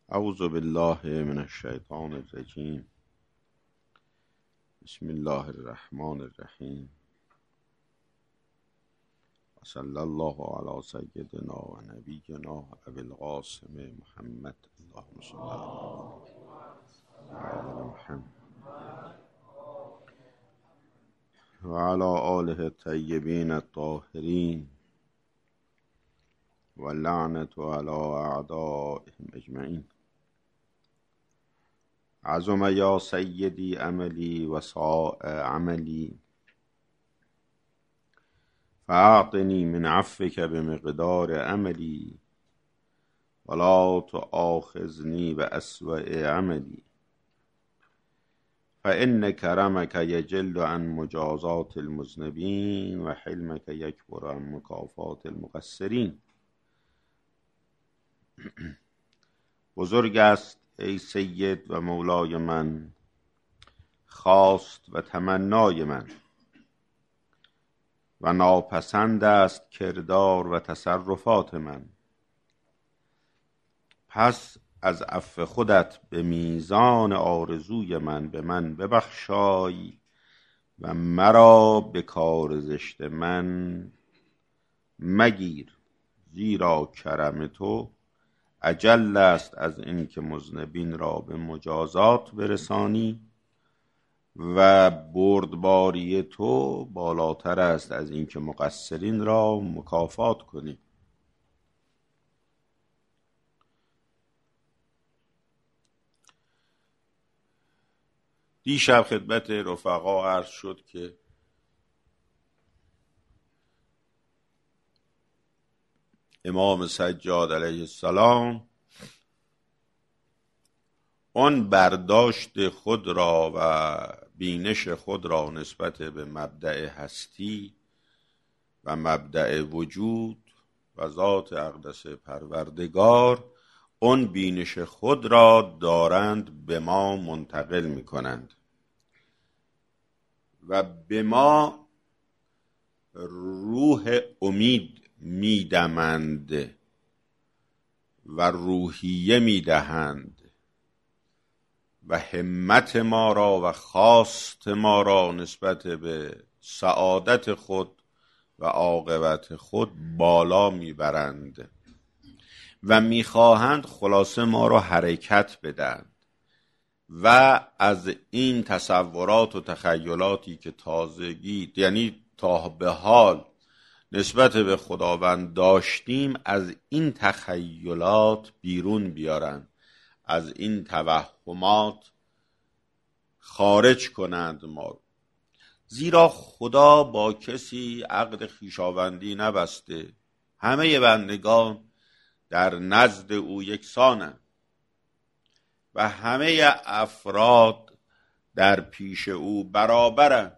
اعوذ بالله من الشیطان الرجیم. بسم الله الرحمن الرحیم. و صلی الله علی سیدنا و نبینا ابی القاسم محمد. اللهم صل علی محمد و علی آله الطیبین الطاهرین و لعنت علی اعدائهم اجمعین. عظم یا سیدی عملی و ساء عملی فاعطنی من عفوک بمقدار عملی ولا تؤاخذنی بأسوأ عملی فإن کرمک یجل عن مجازات المذنبین و حلمک یکبر عن مکافات المقصرین. بزرگ است ای سید و مولای من خواست و تمنای من و ناپسند است کردار و تصرفات من. پس از عفو خودت به میزان آرزوی من به من ببخشای و مرا به کار زشت من مگیر، زیرا کرم تو اجل است از این که مذنبین را به مجازات برسانی و بردباری تو بالاتر است از این که مقصرین را مکافات کنی. دیشب خدمت رفقا عرض شد که امام سجاد علیه السلام آن برداشت خود را و بینش خود را نسبت به مبدأ هستی و مبدأ وجود و ذات اقدس پروردگار، آن بینش خود را دارند به ما منتقل می کنند و به ما روح امید می دمند و روحیه می دهند و همت ما را و خواست ما را نسبت به سعادت خود و عاقبت خود بالا می برند و می خواهند خلاصه ما را حرکت بدهند و از این تصورات و تخیلاتی که تازگی یعنی تا به حال نسبت به خداوند داشتیم از این تخیلات بیرون بیارن، از این توهمات خارج کنند ما. زیرا خدا با کسی عقد خویشاوندی نبسته، همه بندگان در نزد او یکسانند و همه افراد در پیش او برابرند.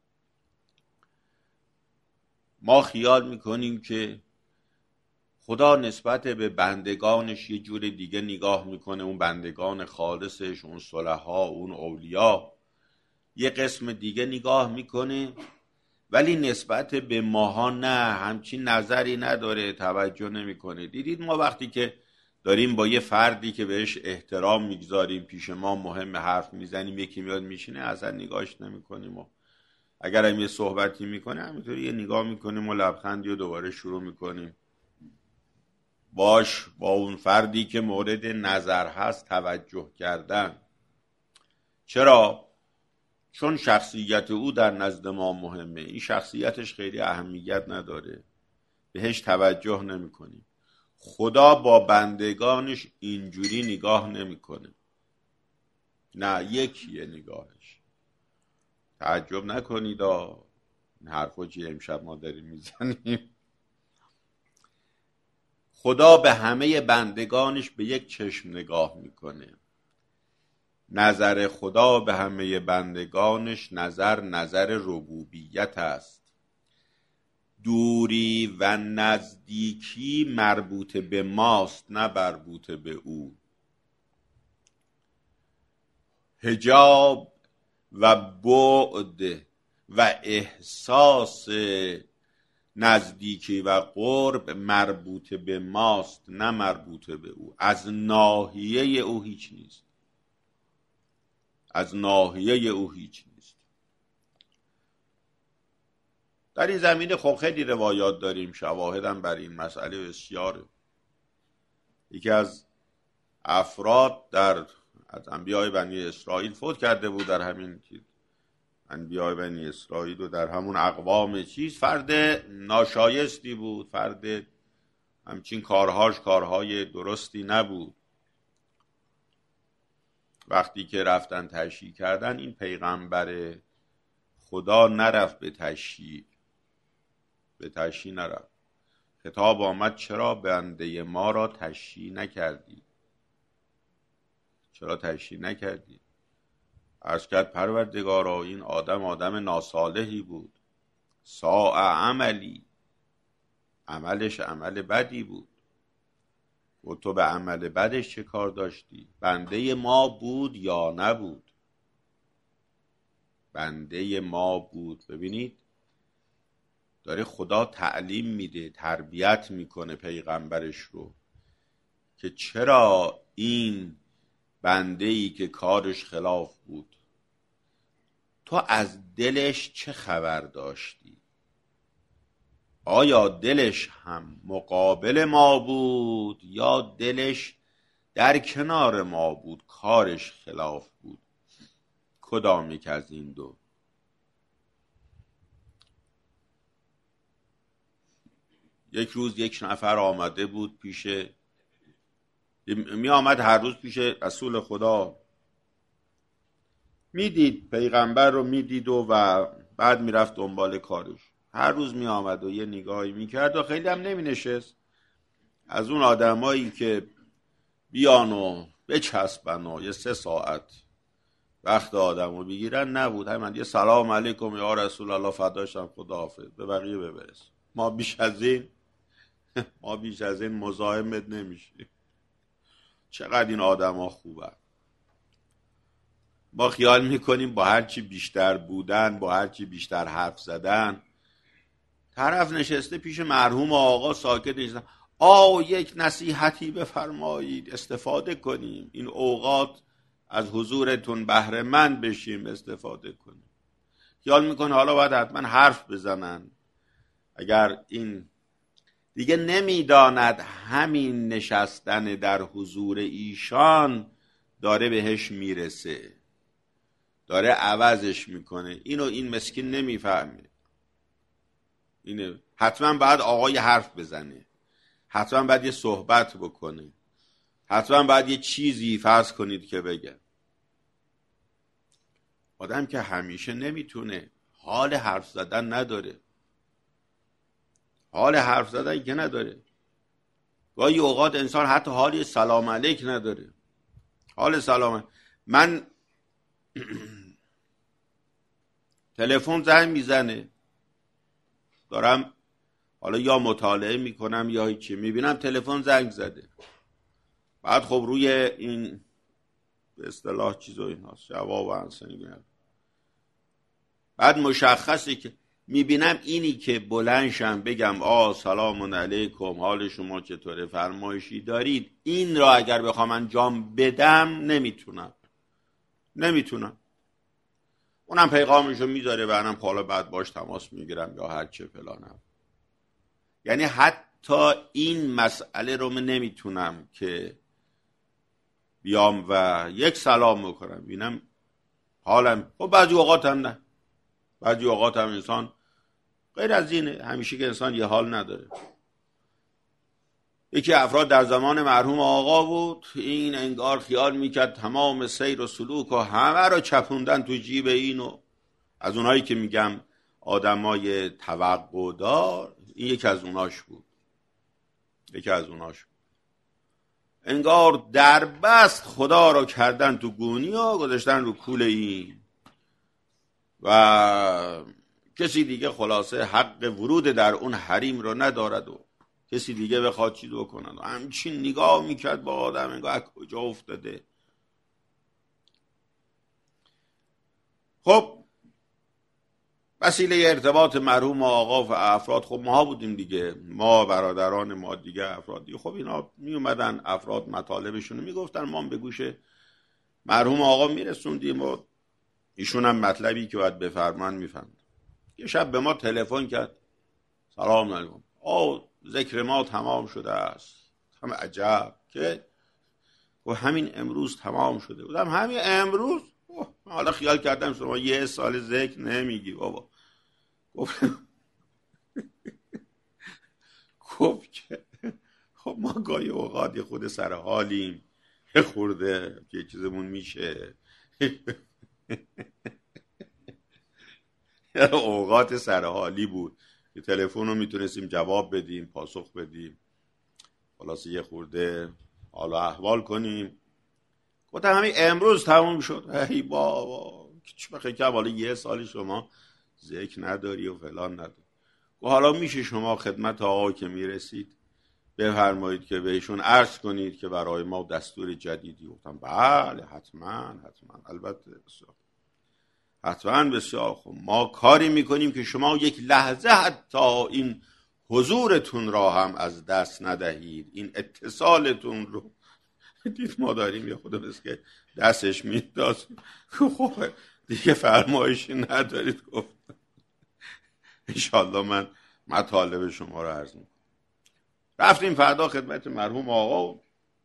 ما خیال میکنیم که خدا نسبت به بندگانش یه جور دیگه نگاه میکنه، اون بندگان خالصش، اون صلحا، اون اولیا یه قسم دیگه نگاه میکنه، ولی نسبت به ماها نه، همچین نظری نداره، توجه نمیکنه. دیدید ما وقتی که داریم با یه فردی که بهش احترام میگذاریم پیش ما مهم حرف میزنیم، یکی میاد میشینه اصلا نگاهش نمیکنیم و اگر هم یه صحبتی میکنه همینطوری یه نگاه میکنیم و لبخندی و دوباره شروع میکنیم با اون فردی که مورد نظر هست توجه کردن. چرا؟ چون شخصیت او در نزد ما مهمه، این شخصیتش خیلی اهمیت نداره، بهش توجه نمیکنیم. خدا با بندگانش اینجوری نگاه نمیکنه، نه، یکیه نگاهش. تعجب نکنید این حرفا چیه امشب ما داریم میزنیم. خدا به همه بندگانش به یک چشم نگاه میکنه. نظر خدا به همه بندگانش نظر ربوبیت است. دوری و نزدیکی مربوط به ماست، نه مربوط به او. حجاب و بعد و احساس نزدیکی و قرب مربوط به ماست، نه مربوط به او. از ناحیه او هیچ نیست، از ناحیه او هیچ نیست. در این زمینه خب خیلی روایات داریم، شواهدم بر این مسئله بسیاره. یکی از افراد از انبیاء بنی اسرائیل فوت کرده بود، در همین انبیاء بنی اسرائیل و در همون اقوام فرد ناشایستی بود، فرد همچین کارهای درستی نبود. وقتی که رفتن تشییع کردن، این پیغمبر خدا نرفت به تشییع نرفت. خطاب آمد چرا بنده ما را تشییع نکردی؟ چرا تشییع نکردی؟ عرض کرد پروردگارا این آدم ناصالحی بود، ساء عملی، عملش عمل بدی بود. و تو به عمل بدش چه کار داشتی؟ بنده ما بود یا نبود؟ بنده ما بود. ببینید داره خدا تعلیم میده، تربیت میکنه پیغمبرش رو که چرا این بنده‌ای که کارش خلاف بود تو از دلش چه خبر داشتی؟ آیا دلش هم مقابل ما بود یا دلش در کنار ما بود، کارش خلاف بود؟ کدام یک از این دو؟ یک روز یک نفر آمده بود می آمد هر روز پیش رسول خدا، میدید پیغمبر رو میدید و بعد میرفت دنبال کارش. هر روز می آمد و یه نگاهی میکرد و خیلی هم نمی نشست. از اون آدمایی که بیان و بچسبن و یه 3 ساعت وقت آدم رو بگیرن نبود. همین یه سلام علیکم یا رسول الله فداشم خداحافظ، به بقیه ببرس. ما بیش از این مزاحمت نمیشیم. چقدر این آدم ها خوبن. ما خیال میکنیم با هرچی بیشتر بودن، با هرچی بیشتر حرف زدن. طرف نشسته پیش مرحوم آقا ساکت نشسته، یک نصیحتی بفرمایید استفاده کنیم، این اوقات از حضورتون بهره مند بشیم، استفاده کنیم. خیال میکنه حالا باید حتما حرف بزنن. اگر این دیگه نمیداند همین نشستن در حضور ایشان داره بهش میرسه، داره عوضش میکنه. اینو این مسکین نمیفهمه. اینه حتما باید آقای حرف بزنه، حتما باید یه صحبت بکنه، حتما باید یه چیزی فرض کنید که بگه. آدم که همیشه نمیتونه، حال حرف زدن نداره، حال حرف زدن که نداره. گاهی اوقات انسان حتی حالی سلام علیک نداره. حال سلام من تلفن زنگ میزنه، دارم حالا یا مطالعه میکنم یا هیچی، میبینم تلفن زنگ زده. بعد خب روی این به اصطلاح چیز و این هاست، جواب و انسانی میگم. بعد مشخصه که میبینم اینی که بلندشم بگم سلام علیکم، حال شما چطوره، فرمایشی دارید، این را اگر بخوام انجام بدم نمیتونم. اونم پیغامشو میذاره و منم حالا بعد باش تماس میگیرم یا هر چه فلانم. یعنی حتی این مسئله رو من نمیتونم که بیام و یک سلام بکنم ببینم حالم. خب بعضی اوقات هم نه، بعضی اوقات هم انسان غیر از اینه، همیشه که انسان یه حال نداره. یکی افراد در زمان مرحوم آقا بود، این انگار خیال میکرد تمام سیر و سلوک و همه رو چپوندن تو جیب اینو. از اونایی که میگم آدمای توقع دار، این یکی از اوناش بود. انگار در بست خدا رو کردن تو گونی و گذاشتن رو کول این و کسی دیگه خلاصه حق ورود در اون حریم رو ندارد و کسی دیگه بخواد چیز بکنن. و همچین نگاه میکرد با آدم انگار از کجا افتاده. خب وسیله ارتباط مرحوم آقا و افراد خب ما بودیم دیگه، ما برادران ما دیگه افراد دیگه. خب اینا می اومدن افراد مطالبشون رو میگفتن، ما به گوش مرحوم آقا میرسوندیم و ایشون هم مطلبی که باید بفرمان میفهمد. یه شب به ما تلفن کرد، سلام علیکم ذکر ما تمام شده است. هم عجب که و همین امروز تمام شده. بودم همین امروز؟ حالا خیال کردم شما یه سال ذکر نمیگی بابا. گفت که خب ما گاهی اوقات یه خود سر حالیم، یه خورده یه چیزمون میشه. اوقات سرحالی بود که تلفن رو میتونستیم جواب بدیم، پاسخ بدیم، خلاصه یه خورده حال و احوال کنیم. گفتم همین امروز تموم شد. ای بابا چه بخیر که حالا یه سالی شما ذکر نداری و فلان نداری. حالا میشه شما خدمت آقا که میرسید بفرمایید که بهشون عرض کنید که برای ما دستور جدیدی. گفتم بله حتما البته بسیار حتما بسیار خوب. ما کاری میکنیم که شما یک لحظه حتی این حضورتون را هم از دست ندهید، این اتصالتون رو. دید ما داریم یه خود بس که دستش میداز. خب دیگه فرمایشی ندارید. گفت انشالله من مطالب شما رو عرض میکنم. رفتیم فردا خدمت مرحوم آقا.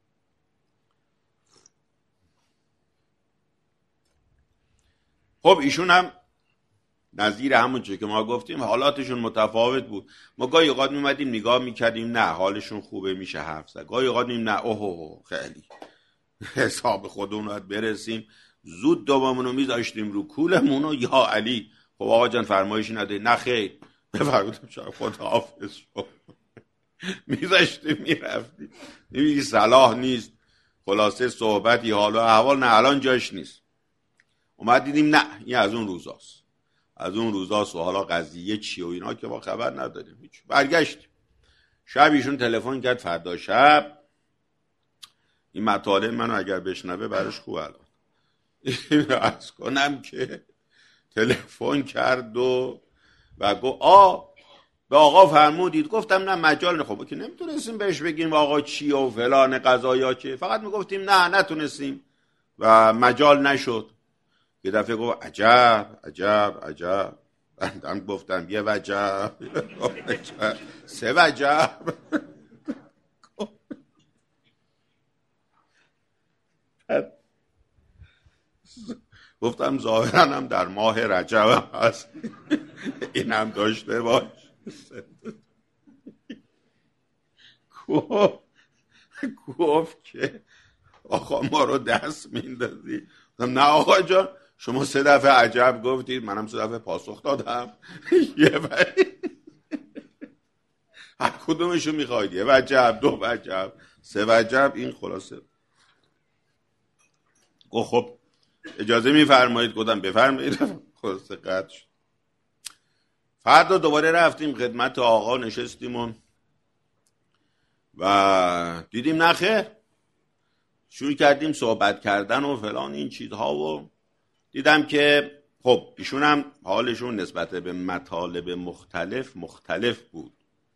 خب ایشون هم نظیر همون چه که ما گفتیم حالاتشون متفاوت بود. ما گاهی اوقات میمدیم نگاه میکردیم نه حالشون خوبه میشه حرف زد، گاهی اوقات میگیم نه اوه خیلی حساب خودمون رو برسیم، زود دوامونو میذاشتیم رو کولمون و یا علی خب آقا جان فرمایشی نداری؟ نه خیر بفرمایید خدا حافظ شو. میذاشتیم میرفتیم. نمیگی صلاح نیست، خلاصه صحبتی حال و احوال نه الان جاش نیست. اومد دیدیم نه این از اون روزاست و حالا قضیه چی و اینا که ما خبر نداریم هیچ. برگشتیم شب ایشون تلفن کرد، فردا شب این مطالب منو اگر بشنوه براش خوب الان عرض کنم که تلفن کرد و گفت به آقا فرمودید؟ گفتم نه مجال نه. خب که نمیتونستیم بهش بگیم آقا چی و فلان قضایا چه، فقط میگفتیم نه نتونستیم و مجال نشد. یه دفعه گفت عجب. بندم گفتم یه وجب سه وجب. گفتم ظاهرا هم در ماه رجب هست این هم داشته باش. گفت که آقا ما رو دست میندازی. نه آقا جان شما 3 دفعه عجب گفتید، منم 3 دفعه پاسخ دادم. یه هر کدومشو میخواید؟ یه وجب، 2 وجب، 3 وجب. این خلاصه گفت خب اجازه میفرمایید؟ گفتم بفرمایید. خلاصه قطع شد. فردا دوباره رفتیم خدمت آقا نشستیم و دیدیم نخیر. شروع کردیم صحبت کردن و فلان این چیزها و دیدم که خب ایشون هم حالشون نسبت به مطالب مختلف بود.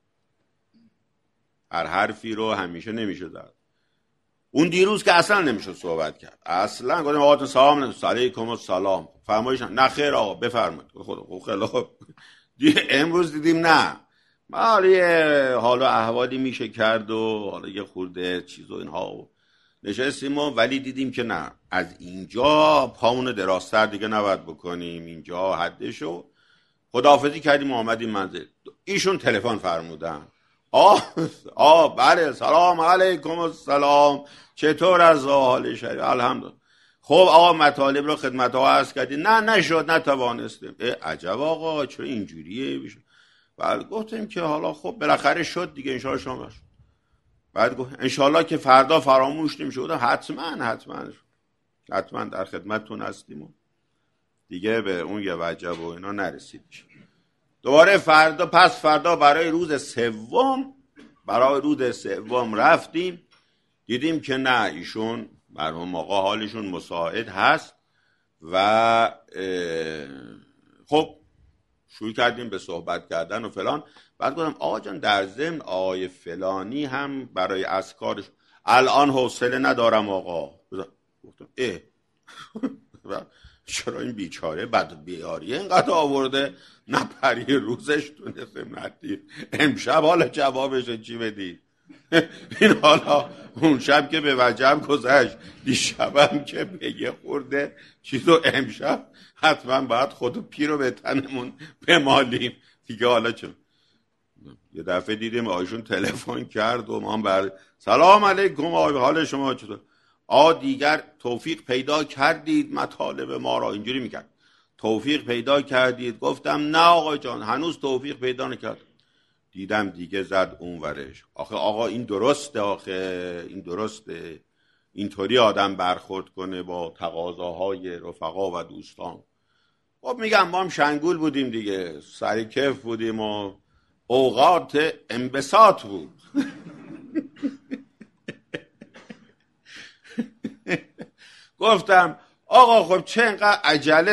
هر حرفی رو همیشه نمیشه زد. اون دیروز که اصلا نمیشه صحبت کرد، اصلا گفتم آقا سلام علیکم و سلام فرمایش نه خیر آقا بفرمایید. خب خیلی امروز دیدیم نه حالا احوالی میشه کرد و حالا یه خورده چیز و اینها نشستیم ولی دیدیم که نه از اینجا پامونو دراستر دیگه نباید بکنیم، اینجا حدشو. خداحافظی کردیم و آمدیم منزل. ایشون تلفن فرمودن بله سلام علیکم السلام چطور از حال شریف؟ الحمدلله. خب آقا مطالب رو خدمت ها عرض کردیم؟ نه نشد نتوانستیم. عجب آقا چرا اینجوریه؟ بعد گفتیم که حالا خب بالاخره شد دیگه انشاءالله شما شد. بعد گفت انشاءالله که فردا فراموش نمیشه. حتما در خدمتتون هستیم و دیگه به اون یه وجب و اینا نرسید. دوباره فردا برای روز سوم رفتیم. دیدیم که نه ایشون مرحوم آقا حالشون مساعد هست و خب شروع کردیم به صحبت کردن و فلان. بعد گفتم آقا جان در ضمن آقای فلانی هم برای اسکارش الان حوصله ندارم آقا. گفتم چرا این بیچاره بد بیاری اینقدر آورده نه پری روزش تونستیم ندید امشب حالا جوابش چی بدید؟ این حالا اون شب که به وجب گذشت دیشبم که به یه خورده چیزو امشب حتما باید خودو پیرو به تنمون بمالیم دیگه. حالا چون یه دفعه دیدیم آیشون تلفن کرد و ما سلام علیکم آقای حال شما چطور؟ دیگر توفیق پیدا کردید مطالب ما را؟ اینجوری میکرد توفیق پیدا کردید؟ گفتم نه آقا جان هنوز توفیق پیدا نکرد. دیدم دیگه زد اون ورش. آخه آقا این درسته، آخه این درسته اینطوری آدم برخورد کنه با تقاضاهای رفقا و دوستان؟ خب میگم ما هم شنگول بودیم دیگه، سر کیف بودیم و اوقات انبساط بود. گفتم آقا خب چه انقدر عجله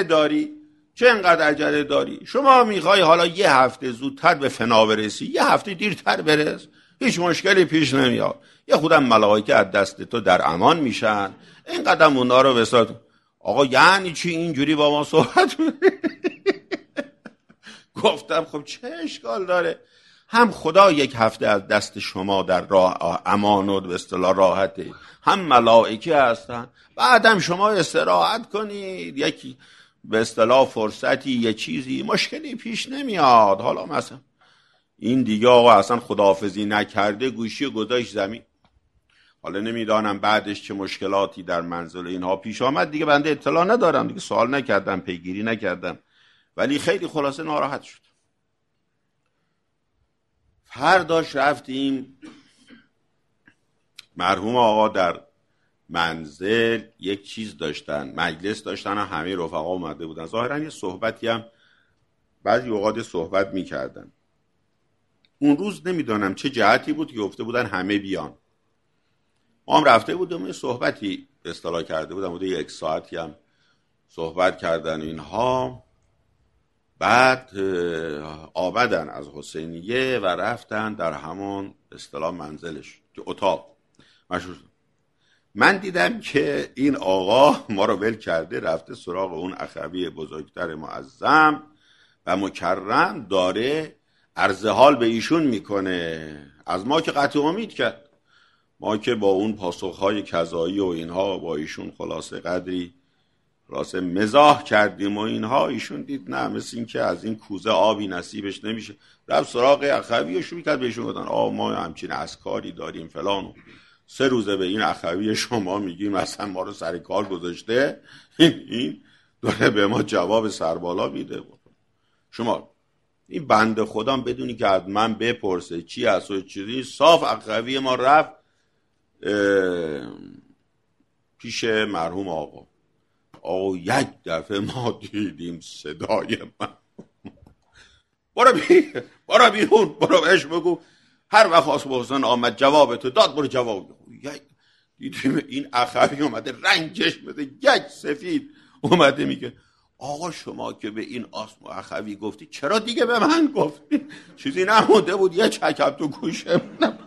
داری؟ شما میخوای حالا یه هفته زودتر به فنا برسی، یه هفته دیرتر برس، هیچ مشکلی پیش نمیاد. یه خودم ملائکه از دست تو در امان میشن، اینقدر اونا رو بسات. آقا یعنی چی اینجوری با ما صحبت گفتم خب چه اشکال داره؟ هم خدا یک هفته از دست شما در راه امان و به اصطلاح راحته، هم ملائکه هستن. بعدم شما استراحت کنید، یکی به اصطلاح فرصتی یه چیزی، مشکلی پیش نمیاد. حالا مثلا این دیگه آقا اصلا خداحافظی نکرده، گوشی گذاشت زمین. حالا نمیدانم بعدش چه مشکلاتی در منزل اینها پیش آمد، دیگه بنده اطلاع ندارم، دیگه سوال نکردم، پیگیری نکردم، ولی خیلی خلاصه ناراحت شد. فرداش رفتیم مرحوم آقا در منزل یک چیز داشتن، مجلس داشتن، همه رفقا اومده بودن. ظاهرا یه صحبتی هم بعضی اوقات صحبت میکردن. اون روز نمیدونم چه جهتی بود که گفته بودن همه بیان. ما هم رفته بودم یه صحبتی اصطلاح کرده بودم، بوده یک ساعتی هم صحبت کردن اینها. بعد آمدن از حسینیه و رفتن در همون اصطلاح منزلش که اتاق مشهور. من دیدم که این آقا ما رو ول کرده، رفته سراغ اون اخوی بزرگتر معظم و مکرم، داره عرض حال به ایشون میکنه. از ما که قطع امید کرد، ما که با اون پاسخهای کذایی و اینها با ایشون خلاصه قدری خلاصه مزاح کردیم و اینها، ایشون دید نه، مثل این که از این کوزه آبی نصیبش نمیشه، رفت سراغ اخوی و شروع کرد بهشون گفتن ما همچین اسکاری داریم فلان و 3 روزه به این اخوی شما میگیم اصلا ما رو سر کار گذاشته، این داره به ما جواب سربالا میده. شما این بنده خودم بدونی که از من بپرسه چی هست و چیزی، صاف اخوی ما رفت پیش مرحوم آقا یک دفعه ما دیدیم صدای من برو بیرون، برو بهش بگو هر وقت آسم حسین آمد جواب تو داد، برو جواب بگو. دیدیم این اخوی اومده رنگش بده یک سفید اومده میگه آقا شما که به این آسم اخوی گفتی چرا دیگه به من گفتی؟ چیزی نمونده بود یه چکم تو گوشم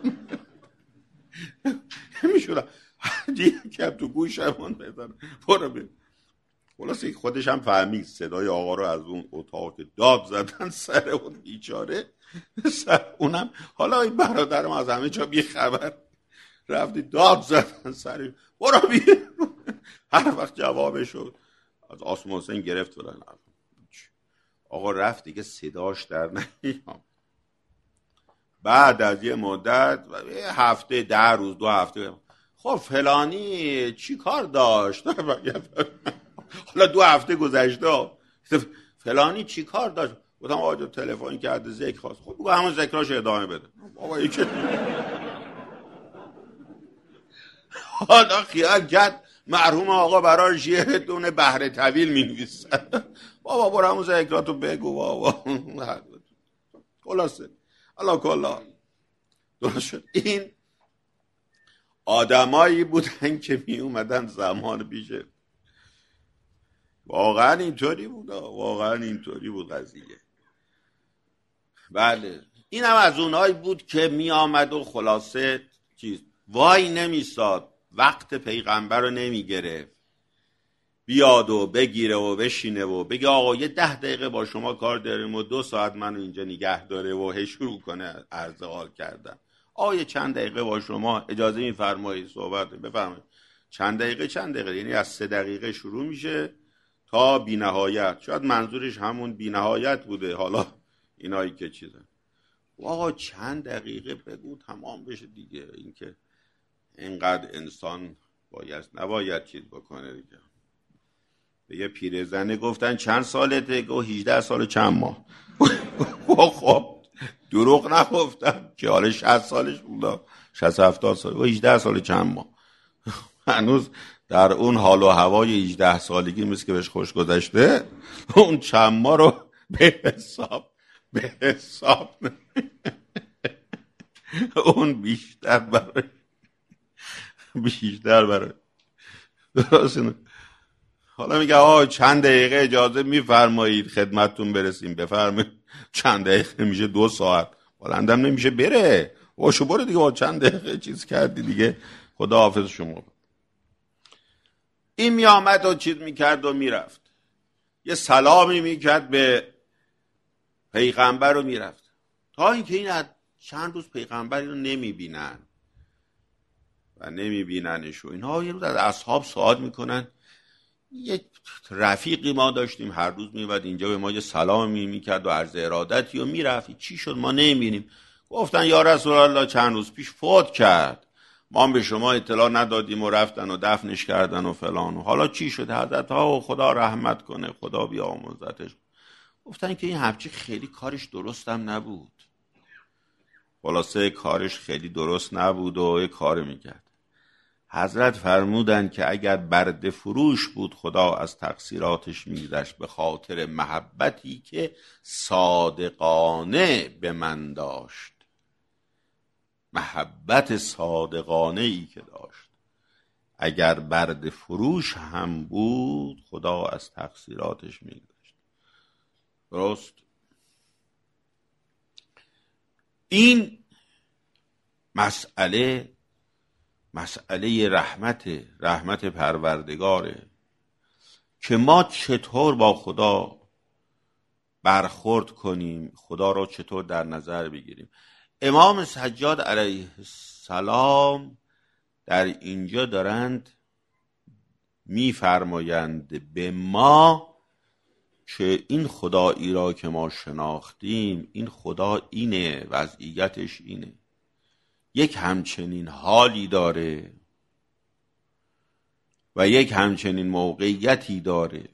میشونم دیگه تو گوشمون بزن برو بیرون. خلاصه خودش هم فهمید صدای آقا رو از اون اتاق داد زدن سر اون بیچاره سر اونم. حالا این برادرم از همه جا بی خبر رفتی داد زدن سر برو بیرون. هر وقت جوابش شد از آسم حسین گرفت بودن. آقا رفت دیگه صداش در نیام. بعد از یه مدت یه هفته 10 روز 2 هفته خب فلانی چی کار داشت؟ حالا 2 هفته گذشته فلانی چی کار داشت؟ گفتم آقا تلفن کرده ذکر خواست. خب بگو همون ذکراش ادامه بده. بابا این چه حالا خیال کرد مرحوم آقا براش یه دونه بهره طویل می‌نویسن. بابا برو همون ذکراتو بگو بابا. خلاصه الله کلا درست شد. این آدمایی بودن که می اومدن زمان پیشه. واقعا اینطوری بود قضیه. بله، این هم از اونایی بود که می آمد و خلاصه وای نمیستاد، وقت پیغمبر رو نمی گرفت، بیاد و بگیره و بشینه و بگه آقا یه 10 دقیقه با شما کار داریم و 2 ساعت منو اینجا نگه داره و هی شروع کنه عرض حال کردن. آقا یه چند دقیقه با شما اجازه میفرمایید صحبت بفرمایید. چند دقیقه یعنی از 3 دقیقه شروع میشه تا بی نهایت. شاید منظورش همون بی نهایت بوده، حالا اینایی که چیزه. آقا چند دقیقه بگو تمام بشه دیگه، اینکه اینقدر انسان نباید چیز بکنه دیگه. به یه پیرزنه گفتن چند سالته؟ گفت 18 سال چند ماه. خب دروغ نگفتم که حالا 60 سالش بود، 60 70 سال و 18 سال چند ماه. هنوز در اون حال و هوای 18 سالگی مثل که بهش خوش گذشته، اون چند ماه رو به حساب اون بیشتر برای درست. حالا میگه آقا چند دقیقه اجازه میفرمایید خدمتتون برسیم، بفرمایید. چند دقیقه میشه 2 ساعت، بلندم نمیشه بره. واشو برو دیگه، چند دقیقه چیز کردی دیگه، خدا حافظ شما. این میامد و چیز میکرد و میرفت، یه سلامی میکرد به پیغمبر و میرفت، تا اینکه این چند روز پیغمبر اینو نمیبینن و نمیبیننش و اینها. یه روز از اصحاب سوال میکنن، یه رفیقی ما داشتیم هر روز میومد اینجا به ما یه سلامی میکرد و عرض ارادتی و میرفت، چی شد ما نمیبینیم؟ گفتن یا رسول الله چند روز پیش فوت کرد، ما هم به شما اطلاع ندادیم و رفتن و دفنش کردن و فلان و حالا چی شد؟ حضرت ها خدا رحمت کنه، خدا بیامرزتش. گفتن که این همچی خیلی کارش درستم نبود، خلاصه کارش خیلی درست نبود و یه کار میکرد. حضرت فرمودن که اگر برده فروش بود خدا از تقصیراتش میگذشت، به خاطر محبتی که صادقانه به من داشت، محبت صادقانه ای که داشت. اگر برده فروش هم بود خدا از تقصیراتش میگذشت. درست؟ این مسئله رحمت پروردگاره که ما چطور با خدا برخورد کنیم، خدا را چطور در نظر بگیریم. امام سجاد علیه السلام در اینجا دارند میفرمایند به ما که این خدایی را که ما شناختیم، این خدا اینه، وضعیتش اینه، یک همچنین حالی داره و یک همچنین موقعیتی داره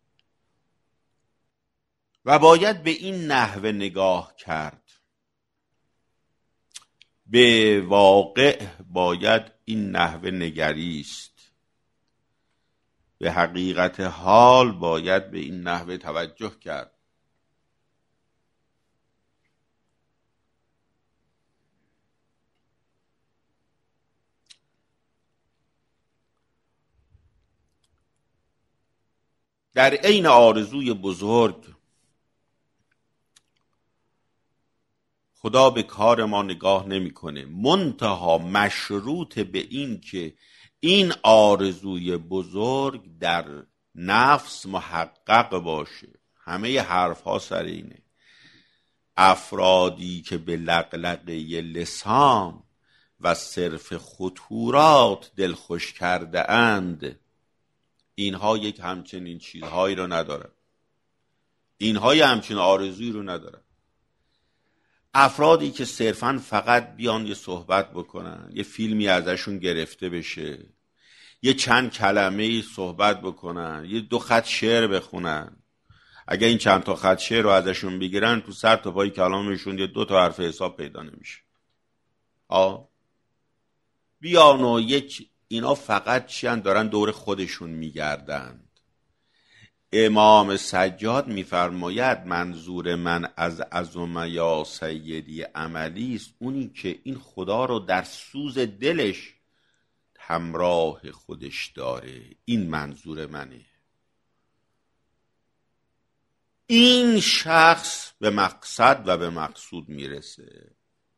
و باید به این نحوه نگاه کرد. به واقع باید این نحوه نگریست، به حقیقت حال باید به این نحوه توجه کرد. در عین آرزوی بزرگ خدا به کار ما نگاه نمیکنه، منتها مشروط به این که این آرزوی بزرگ در نفس محقق باشه. همه حرف ها سر اینه. افرادی که به لقلقه لسان و صرف خطورات دلخوش کرده اند، اینها یک همچنین چیزهایی رو ندارن، اینها همچنین آرزویی رو ندارن. افرادی که صرفاً فقط بیان یه صحبت بکنن، یه فیلمی ازشون گرفته بشه، یه چند کلمه‌ای صحبت بکنن، یه 2 خط شعر بخونن، اگه این چند تا خط شعر رو ازشون بگیرن تو سر تا پای کلامشون یه 2 تا حرف حساب پیدا نمیشه. بیان و اینا فقط چیان دارن دور خودشون میگردن. امام سجاد میفرماید منظور من از عظم یا سیدی عملی است اونی که این خدا رو در سوز دلش همراه خودش داره. این منظور منه. این شخص به مقصد و به مقصود میرسه.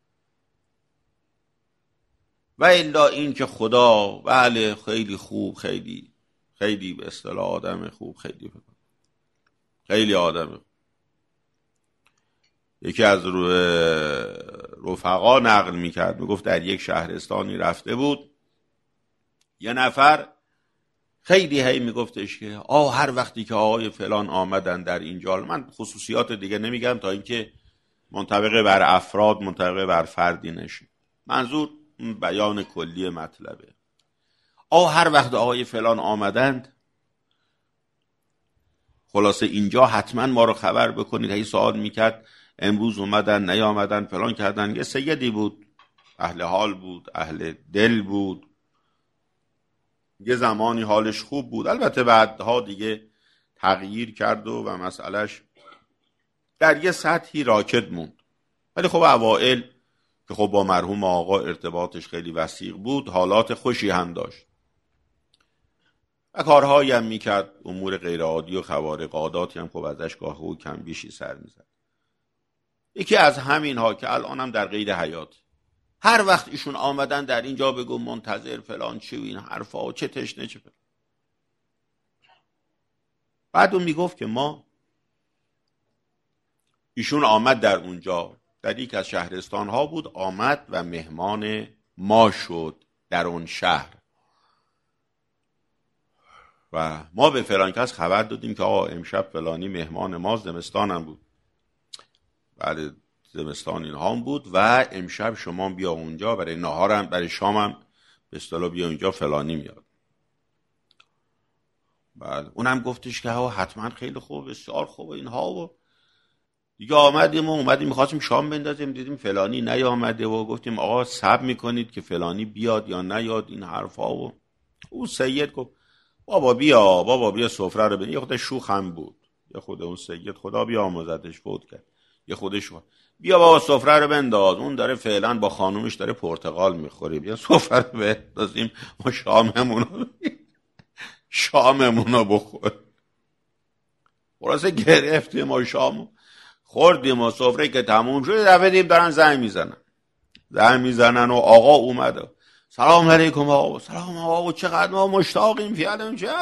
و الا این که خدا بله خیلی خوب، خیلی به اصطلاح آدم خوب، خیلی آدم خوب. یکی از رفقا نقل میکرد، میگفت در یک شهرستانی رفته بود، یه نفر خیلی هی میگفتش که هر وقتی که آقای فلان آمدن در اینجا، من خصوصیات دیگه نمیگم تا اینکه منطبق بر افراد منطبق بر فردی نشه، منظور بیان کلی مطلبه. هر وقت آقای فلان آمدند خلاصه اینجا حتما ما رو خبر بکنید. هی سوال میکرد امروز اومدن نیامدن فلان کردن. یه سیدی بود، اهل حال بود، اهل دل بود، یه زمانی حالش خوب بود، البته بعدها دیگه تغییر کرد و مسئلهش در یه سطحی راکد موند. ولی خب اوائل که خب با مرحوم آقا ارتباطش خیلی وثیق بود، حالات خوشی هم داشت و کارهایی هم میکرد، امور غیر عادی و خوارق عاداتی هم خب ازش گاه و کم بیشی سر میزد. یکی از همین ها که الان هم در قید حیات، هر وقت ایشون آمدن در اینجا بگو منتظر فلان چی و این حرفا و چه تشنه چه فلان. بعد اون میگفت که ایشون آمد در اونجا، در یک از شهرستان ها بود، آمد و مهمان ما شد در اون شهر و ما به فلان کس خبر دادیم که امشب فلانی مهمان ما، زمستانم بود، بعد زمستان اینها هم بود و امشب شما بیا اونجا برای نهارم، برای شامم به اصطلاح بیا اونجا فلانی میاد. بعد اونم گفتش که حتما خیلی خوب، بسیار خوب اینها و دیگه اومدیم میخواستیم شام بندازیم، دیدیم فلانی نیامده و گفتیم آقا صبر میکنید که فلانی بیاد یا نیاد این حرفا و اون سید گفت بابا بیا سفره رو ببین. یه خود شوخ هم بود، یه خود اون سید خدا بیامرزتش فوت کرد، یه خودش بیا بابا سفره رو بنداز، اون داره فعلا با خانومش داره پرتقال میخوره، بیا سفره رو بندازیم ما شاممون رو بخور. خلاصه گرفتیم ما شامو خوردیم و سفره که تموم شد دفعه دیم دارن زنگ میزنن و آقا اومده، سلام علیکم آقا. سلام آقا، چقدر ما مشتاقیم فیالم چه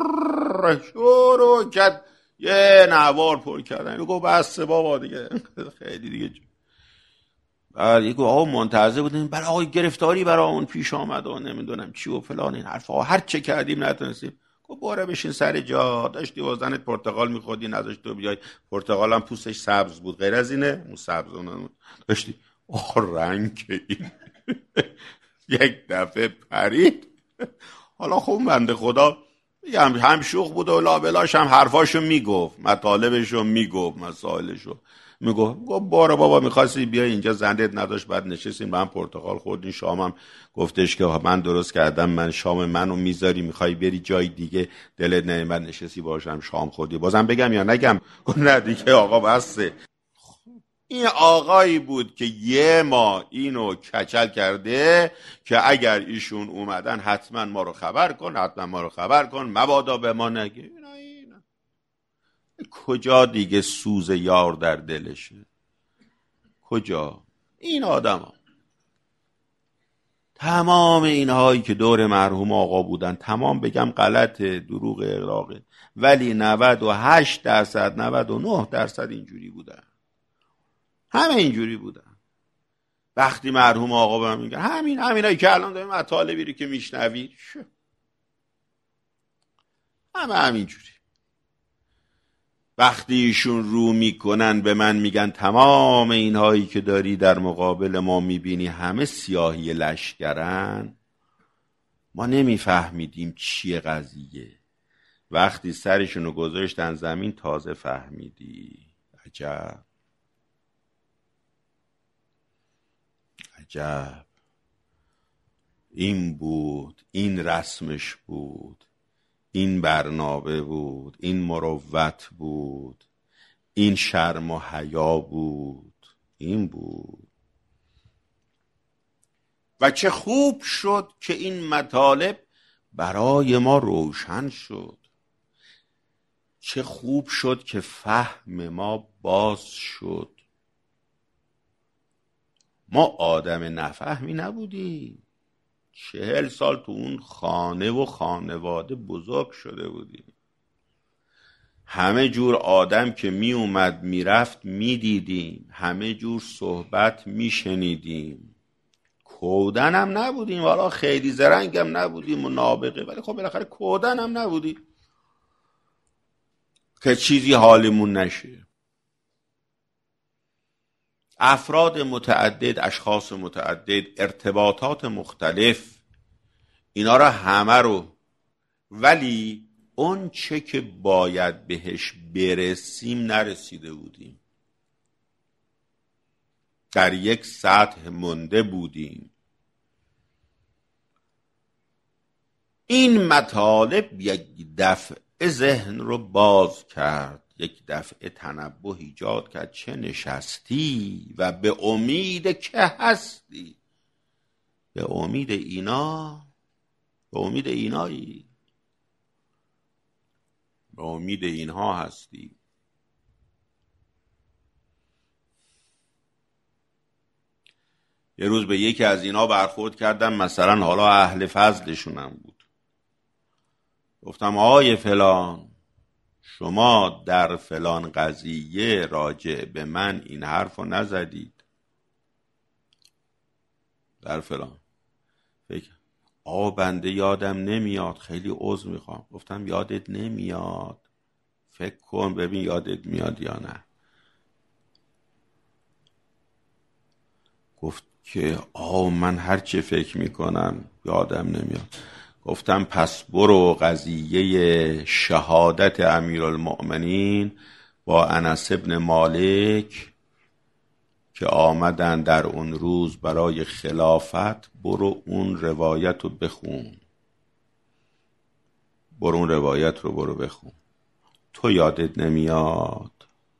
شروع کرد یه نوار پر کردن. گفت بس بابا دیگه خیلی دیگه. بعد یکو آقا منتظر بودیم، برای آقا گرفتاری برای اون پیش آمد و نمیدونم چی و فلان این حرفا، هر چه کردیم نتونستیم. گفت باره بشین سر جا، داشتی وزنت پرتقال میخوردی نذاشت تو بیای، پرتقال هم پوستش سبز بود، غیر از اینه اون سبز اون داشتی رنگ این یک دفعه پرید. حالا خوب بنده خدا هم شوخ بود و لابلاش هم حرفاشو میگفت، مطالبشو میگفت، مسائلشو میگفت. باره بابا میخواستی بیا اینجا، زندت نداشت، بعد نشستیم با هم پرتقال خوردیم، شامم گفتش که من درست کردم، من شام منو میذاری میخوای بری جای دیگه دلت نمیاد نشستی باشم شام خوردی، بازم بگم یا نگم؟ گفت نه دیگه آقا بسه. این آقایی بود که یه ما اینو کچل کرده که اگر ایشون اومدن حتما ما رو خبر کن مبادا به ما نگه. اینا کجا دیگه سوز یار در دلشه؟ کجا؟ این آدم ها تمام اینهایی که دور مرحوم آقا بودن، تمام بگم غلطه، دروغ، اغراقه، ولی 98% 99% اینجوری بودن، همه اینجوری بودن. وقتی مرحوم آقا به من میگن همینایی که الان داریم مطالبی رو که میشنوی همینجوری. وقتی ایشون رو میکنن به من میگن تمام اینهایی که داری در مقابل ما میبینی همه سیاهی لشکرن، ما نمیفهمیدیم چیه قضیه. وقتی سرشونو گذاشتن زمین تازه فهمیدی. عجب این بود، این رسمش بود، این برنامه بود، این مروت بود، این شرم و حیا بود، این بود. و چه خوب شد که این مطالب برای ما روشن شد. چه خوب شد که فهم ما باز شد. ما آدم نفهمی نبودیم. 40 سال تو اون خانه و خانواده بزرگ شده بودیم. همه جور آدم که می اومد می رفت می دیدیم. همه جور صحبت می شنیدیم. کودن هم نبودیم، والا خیلی زرنگ هم نبودیم و نابغه، ولی خب بالاخره کودن هم نبودیم که چیزی حالیمون نشه. افراد متعدد، اشخاص متعدد، ارتباطات مختلف، اینا را همه رو، ولی اون چه که باید بهش برسیم نرسیده بودیم. در یک سطح مونده بودیم. این مطالب یک دفعه ذهن رو باز کرد، یک دفعه تنبه ایجاد کرد. چه نشستی و به امید که هستی؟ به امید اینا؟ به امید اینایی؟ به امید اینها هستی؟ یه روز به یکی از اینا برخورد کردم، مثلا حالا اهل فضلشونم بود. گفتم آقای فلان، شما در فلان قضیه راجع به من این حرف رو نزدید. در فلان فکر بنده یادم نمیاد، خیلی عذر میخوام. گفتم یادت نمیاد؟ فکر کن ببین یادت میاد یا نه. گفت که من هر چه فکر میکنم یادم نمیاد. گفتم پس برو قضیه شهادت امیرالمؤمنین با انس بن مالک که آمدن در اون روز برای خلافت، برو اون روایت رو بخون. برو اون روایت رو برو بخون. تو یادت نمیاد؟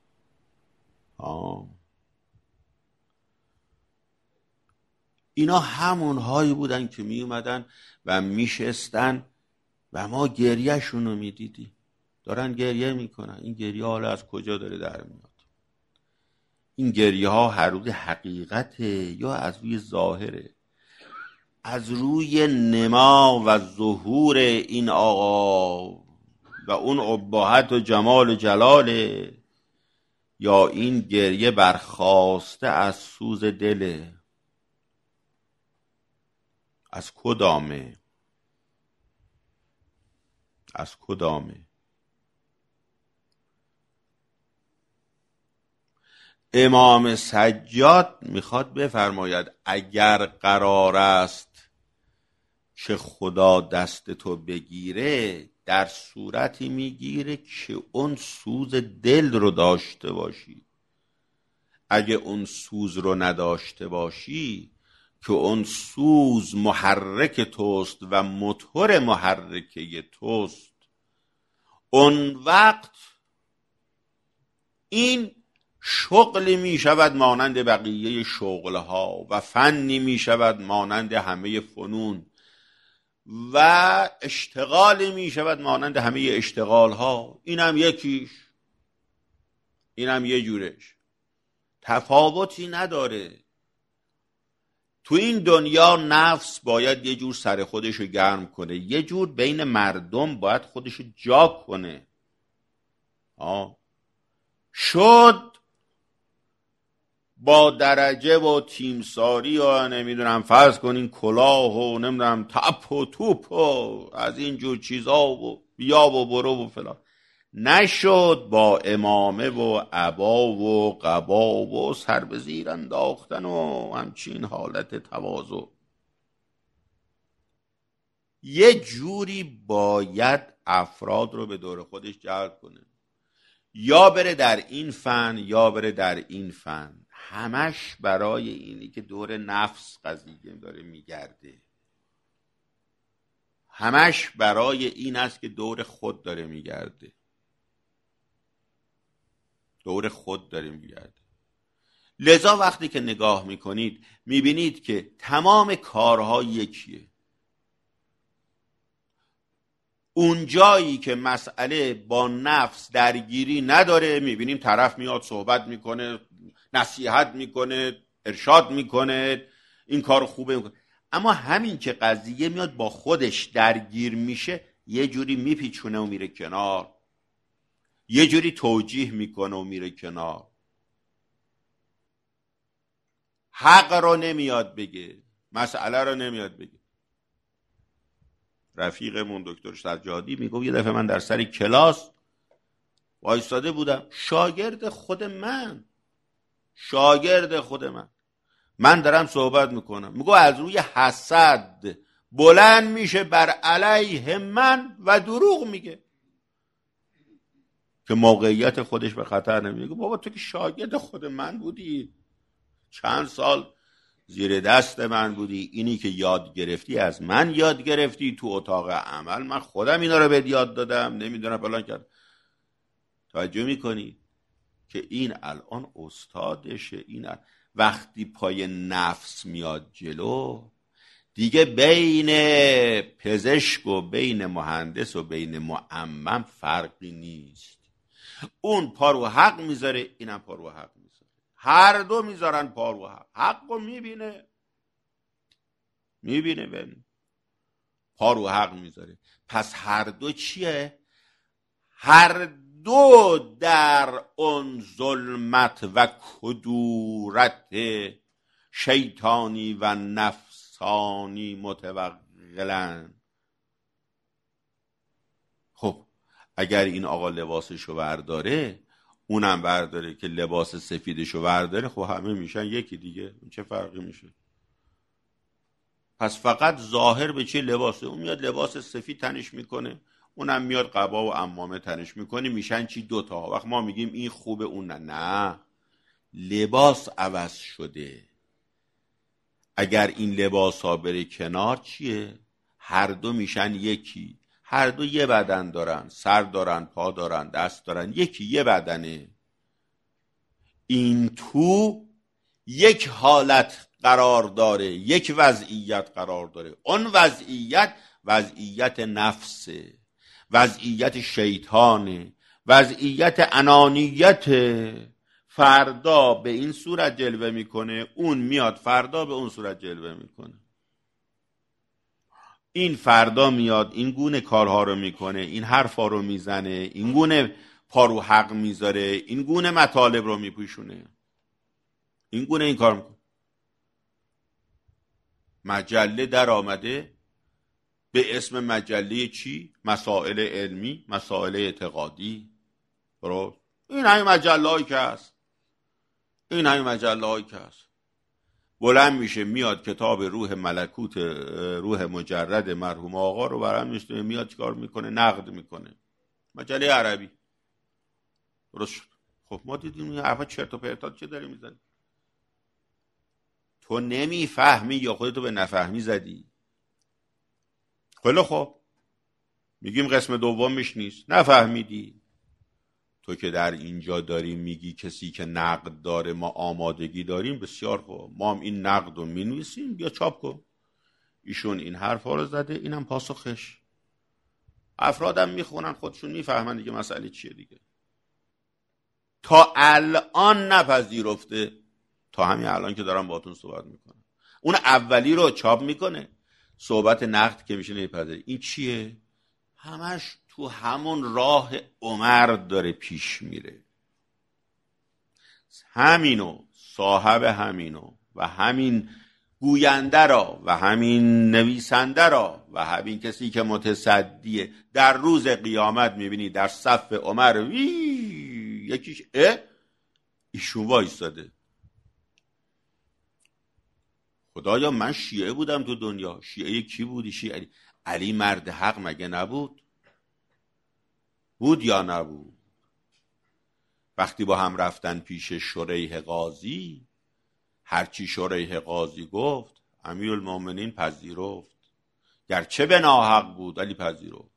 اینا همون هایی بودن که می اومدن و میشستن و ما گریه شونو می دیدی. دارن گریه میکنن. این گریه حالا از کجا داره در میاد؟ این گریه ها هر روز حقیقته یا از روی ظاهره؟ از روی نما و ظهور این آقا و اون ابهت و جمال و جلاله، یا این گریه برخاسته از سوز دله؟ از کدامه؟ از کدامه؟ امام سجاد میخواد بفرماید اگر قرار است که خدا دست تو بگیره، در صورتی میگیره که اون سوز دل رو داشته باشی. اگه اون سوز رو نداشته باشی، که اون سوز محرک توست و موتور محرکه توست، اون وقت این شغلی می شود مانند بقیه شغلها و فنی می شود مانند همه فنون و اشتغالی می شود مانند همه اشتغالها. اینم یکیش، اینم یه جورش، تفاوتی نداره. تو این دنیا نفس باید یه جور سر خودشو گرم کنه، یه جور بین مردم باید خودشو جا کنه. شد با درجه و تیمساری و نمیدونم فرض کنین کلاه و نمیدونم تپ و توپ و از این جور چیزا و بیا و برو و فلان. نشد با امامه و عبا و قبا و سر به زیر انداختن و همچین حالت تواضع. یه جوری باید افراد رو به دور خودش جلب کنه، یا بره در این فن یا بره در این فن. همش برای اینی که دور نفس قضیه داره میگرده. همش برای این است که دور خود داره میگرده. دور خود داره میگرده. لذا وقتی که نگاه میکنید میبینید که تمام کارها یکیه. اون جایی که مسئله با نفس درگیری نداره، میبینیم طرف میاد صحبت میکنه، نصیحت میکنه، ارشاد میکنه، این کار خوبه میکنه. اما همین که قضیه میاد با خودش درگیر میشه، یه جوری میپیچونه و میره کنار، یه جوری توجیه میکنه و میره کنار، حق رو نمیاد بگه، مسئله رو نمیاد بگه. رفیقمون دکتر سجادی میگه یه دفعه من در سر کلاس وایستاده بودم، شاگرد خود من دارم صحبت میکنم، میگه از روی حسد بلند میشه بر علیه من و دروغ میگه که موقعیت خودش به خطر نمیگه. بابا تو که شاگرد خود من بودی، چند سال زیر دست من بودی، اینی که یاد گرفتی از من یاد گرفتی تو اتاق عمل، من خودم اینا رو بهت یاد دادم، نمیدونم فلان کرد. توجه میکنی که این الان استادشه. وقتی پای نفس میاد جلو، دیگه بین پزشک و بین مهندس و بین معمم فرقی نیست. اون پا رو حق میذاره، اینم پا رو حق میذاره، هر دو میذارن پا رو حق. حق رو میبینه ببین پا رو حق میذاره. پس هر دو چیه؟ هر دو در اون ظلمت و کدورت شیطانی و نفسانی متوغلن. خب اگر این آقا لباسشو برداره، اونم برداره که لباس سفیدشو برداره، خب همه میشن یکی دیگه، چه فرقی میشه؟ پس فقط ظاهر به چه لباسه، اون میاد لباس سفید تنش میکنه، اونم میاد قبا و عمامه تنش میکنه، میشن چی؟ دوتا. وقت ما میگیم این خوبه اون نه، لباس عوض شده. اگر این لباس ها بره کنار چیه؟ هر دو میشن یکی، هر دو یه بدن دارن، سر دارن، پا دارن، دست دارن، یکی یه بدنه. این تو یک حالت قرار داره، یک وضعیت قرار داره. اون وضعیت نفسه، وضعیت شیطانه، وضعیت انانیت. فردا به این صورت جلوه میکنه، اون میاد فردا به اون صورت جلوه میکنه. این فردا میاد این گونه کارها رو میکنه، این حرفا رو میزنه، این گونه پا رو حق میذاره، این گونه مطالب رو میپوشونه، این گونه این کار میکنه. مجله در آمده به اسم مجله چی؟ مسائل علمی، مسائل اعتقادی. درست؟ این همین مجله هایی که هست، بلند میشه میاد کتاب روح ملکوت، روح مجرد مرحوم آقا رو برام میشته، میاد چیکار میکنه؟ نقد میکنه. مجله عربی. درست شد. خب ما دیدیم این حرفا چرت و پرتات چه داری میزنی؟ تو نمیفهمی یا خودتو به نفهمی زدی؟ خیلی خب، میگیم قسم دومش نیست، نفهمیدی. تو که در اینجا داری میگی کسی که نقد داره ما آمادگی داریم، بسیار خوب، ما هم این نقد رو مینویسیم، بیا چاپ کن. ایشون این حرفا رو زده، اینم پاسخش. افرادم میخونن، خودشون میفهمن دیگه مسئله چیه دیگه. تا الان نپذیرفته، تا همین الان که دارم باهاتون صحبت میکنم. اون اولی رو چاپ میکنه، صحبت نقد که میشه نمیپذیره. این چیه؟ همش تو همون راه عمر داره پیش میره. همینو صاحب همینو و همین گوینده را و همین نویسنده را و همین کسی که متصدیه در روز قیامت میبینی در صف عمر یکیش ایشون وایستاده. خدایا من شیعه بودم تو دنیا. شیعه کی بودی؟ شیعه علی مرد حق مگه نبود؟ بود یا نبود؟ وقتی با هم رفتن پیش شریح قاضی، هرچی شریح قاضی گفت امیرالمومنین پذیرفت، گرچه به ناحق بود ولی پذیرفت.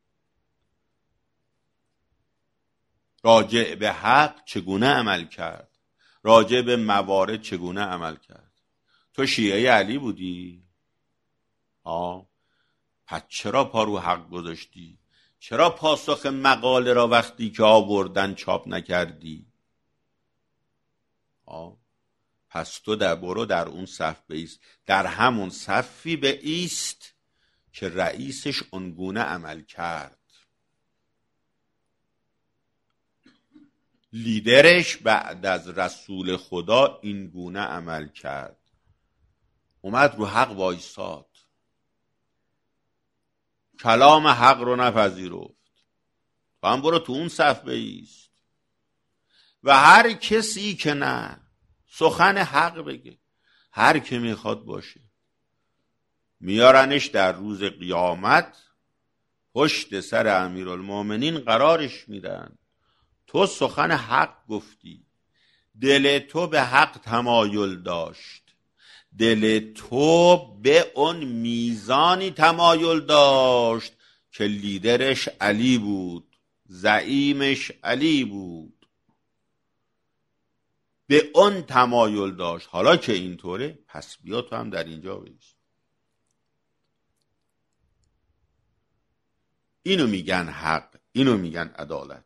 راجع به حق چگونه عمل کرد، راجع به موارد چگونه عمل کرد. تو شیعه علی بودی؟ پس چرا پا رو حق گذاشتی؟ چرا پاسخ مقاله را وقتی که آوردن چاپ نکردی؟ پس تو برو در اون صف بایست، در همون صفی بایست که رئیسش اونگونه عمل کرد، لیدرش بعد از رسول خدا این گونه عمل کرد، اومد رو حق وایساد، کلام حق رو نپذیرفت. تو هم برو تو اون صف بایست و هر کسی که نه سخن حق بگه، هر که میخواد باشه، میارنش در روز قیامت پشت سر امیرالمومنین قرارش میدن. تو سخن حق گفتی، دل تو به حق تمایل داشت، دل تو به اون میزانی تمایل داشت که لیدرش علی بود، زعیمش علی بود، به اون تمایل داشت. حالا که اینطوره پس بیا تو هم در اینجا بایست. اینو میگن حق، اینو میگن عدالت.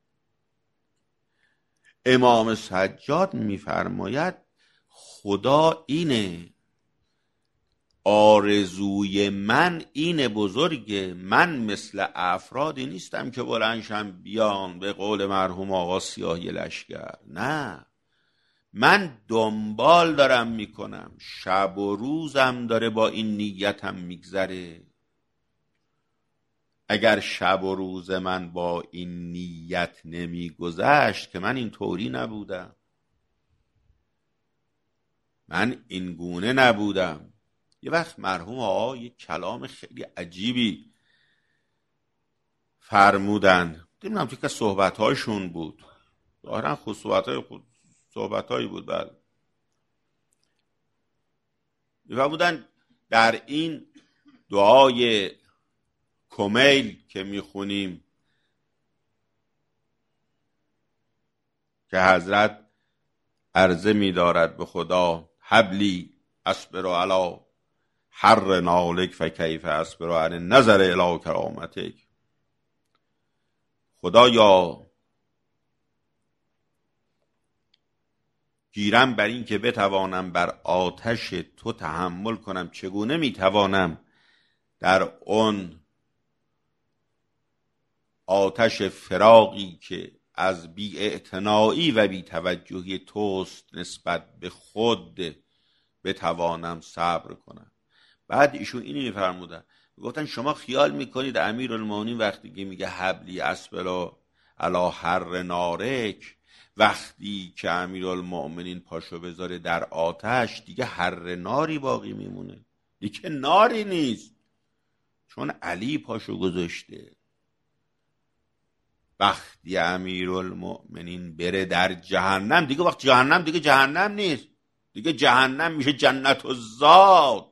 امام سجاد میفرماید خدا اینه، آرزوی من اینه بزرگه، من مثل افرادی نیستم که بلندشم بیان به قول مرحوم آقا سیاهی لشکر. نه، من دنبال دارم میکنم، شب و روزم داره با این نیتم میگذره. اگر شب و روز من با این نیت نمیگذشت که من این طوری نبودم، من این گونه نبودم. یه وقت مرحوم آقا یه کلام خیلی عجیبی فرمودن، نمیدونم تو که صحبت‌هاشون بود، ظاهرا خود صحبت‌هایی بود. بله، میفرمودن در این دعای کمیل که میخونیم که حضرت عرضه می‌دارد به خدا حبلی اصبر علی حر نالک فکیف اصبر علی نظر الی کرامتک. خدایا گیرم بر این که بتوانم بر آتش تو تحمل کنم. چگونه میتوانم در اون آتش فراقی که از بی‌اعتنایی و بی‌توجهی توست نسبت به خود بتوانم صبر کنم؟ بعد ایشون اینی میفرمودن، گفتن شما خیال میکنید امیرالمومنین وقتی که میگه حبلی اسفل علی حر نارک، وقتی که امیرالمومنین پاشو بذاره در آتش دیگه حر ناری باقی میمونه؟ دیگه ناری نیست، چون علی پاشو گذاشته. وقتی امیرالمومنین بره در جهنم، دیگه وقت جهنم دیگه جهنم نیست، دیگه جهنم میشه جنت الذات،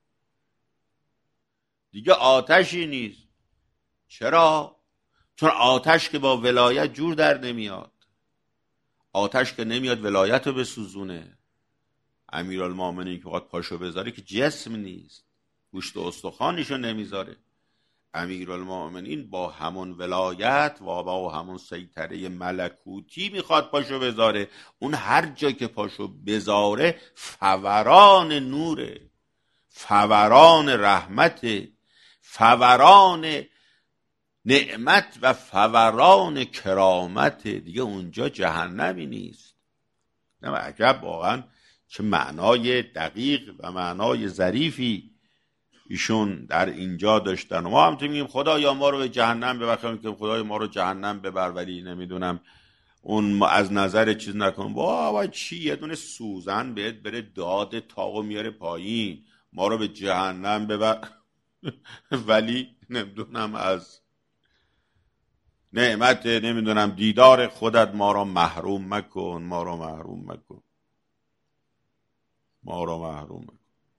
دیگه آتشی نیست. چرا؟ چون آتش که با ولایت جور در نمیاد، آتش که نمیاد ولایت رو بسوزونه. امیرالمومنین که وقت پاشو بذاره که جسم نیست، گوشت و استخوانشو نمیذاره. امیرالمومنین با همون ولایت و با همون سیطره ملکوتی میخواد پاشو بذاره. اون هر جا که پاشو بذاره فوران نوره، فوران رحمت، فوران نعمت و فوران کرامت. دیگه اونجا جهنمی نیست. نه عجب واقعا چه معنای دقیق و معنای ظریفی ایشون در اینجا داشتن. و ما هم میگیم خدایا ما رو به جهنم ببر، که خدای ما رو جهنم ببر، ولی نمیدونم اون از نظر چیز نکن. وای چی، یه دونه سوزن بهت بره داد تاقو میاره پایین، ما رو به جهنم ببر ولی نمیدونم از نعمت نمیدونم دیدار خودت ما رو محروم مکن، ما رو محروم مکن، ما رو محروم مکن.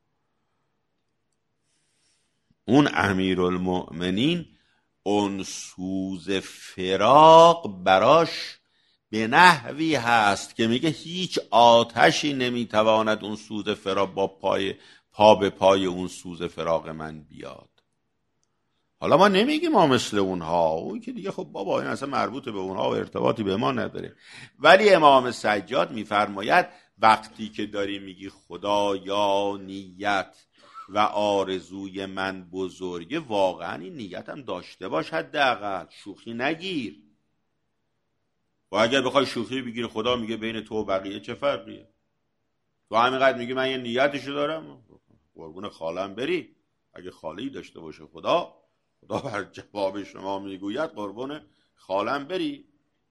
اون امیرالمومنین اون سوز فراق براش به نحوی هست که میگه هیچ آتشی نمیتواند اون سوز فراق با پا به پای اون سوز فراق من بیاد. حالا ما نمیگیم ما مثل اونها، اون که دیگه خب بابا این اصلا مربوط به اونها و ارتباطی به ما نداره. ولی امام سجاد میفرماید وقتی که داری میگی خدایا نیت و آرزوی من بزرگه، واقعا این نیت هم داشته باش، حداقل شوخی نگیر. و اگر بخوای شوخی بگیری، خدا میگه بین تو و بقیه چه فرقیه؟ تو همینقدر میگی من یه نیتشو دارم، قربون خالم بری. اگه خالی داشته باشه خدا بر جواب شما میگوید قربون خالم بری.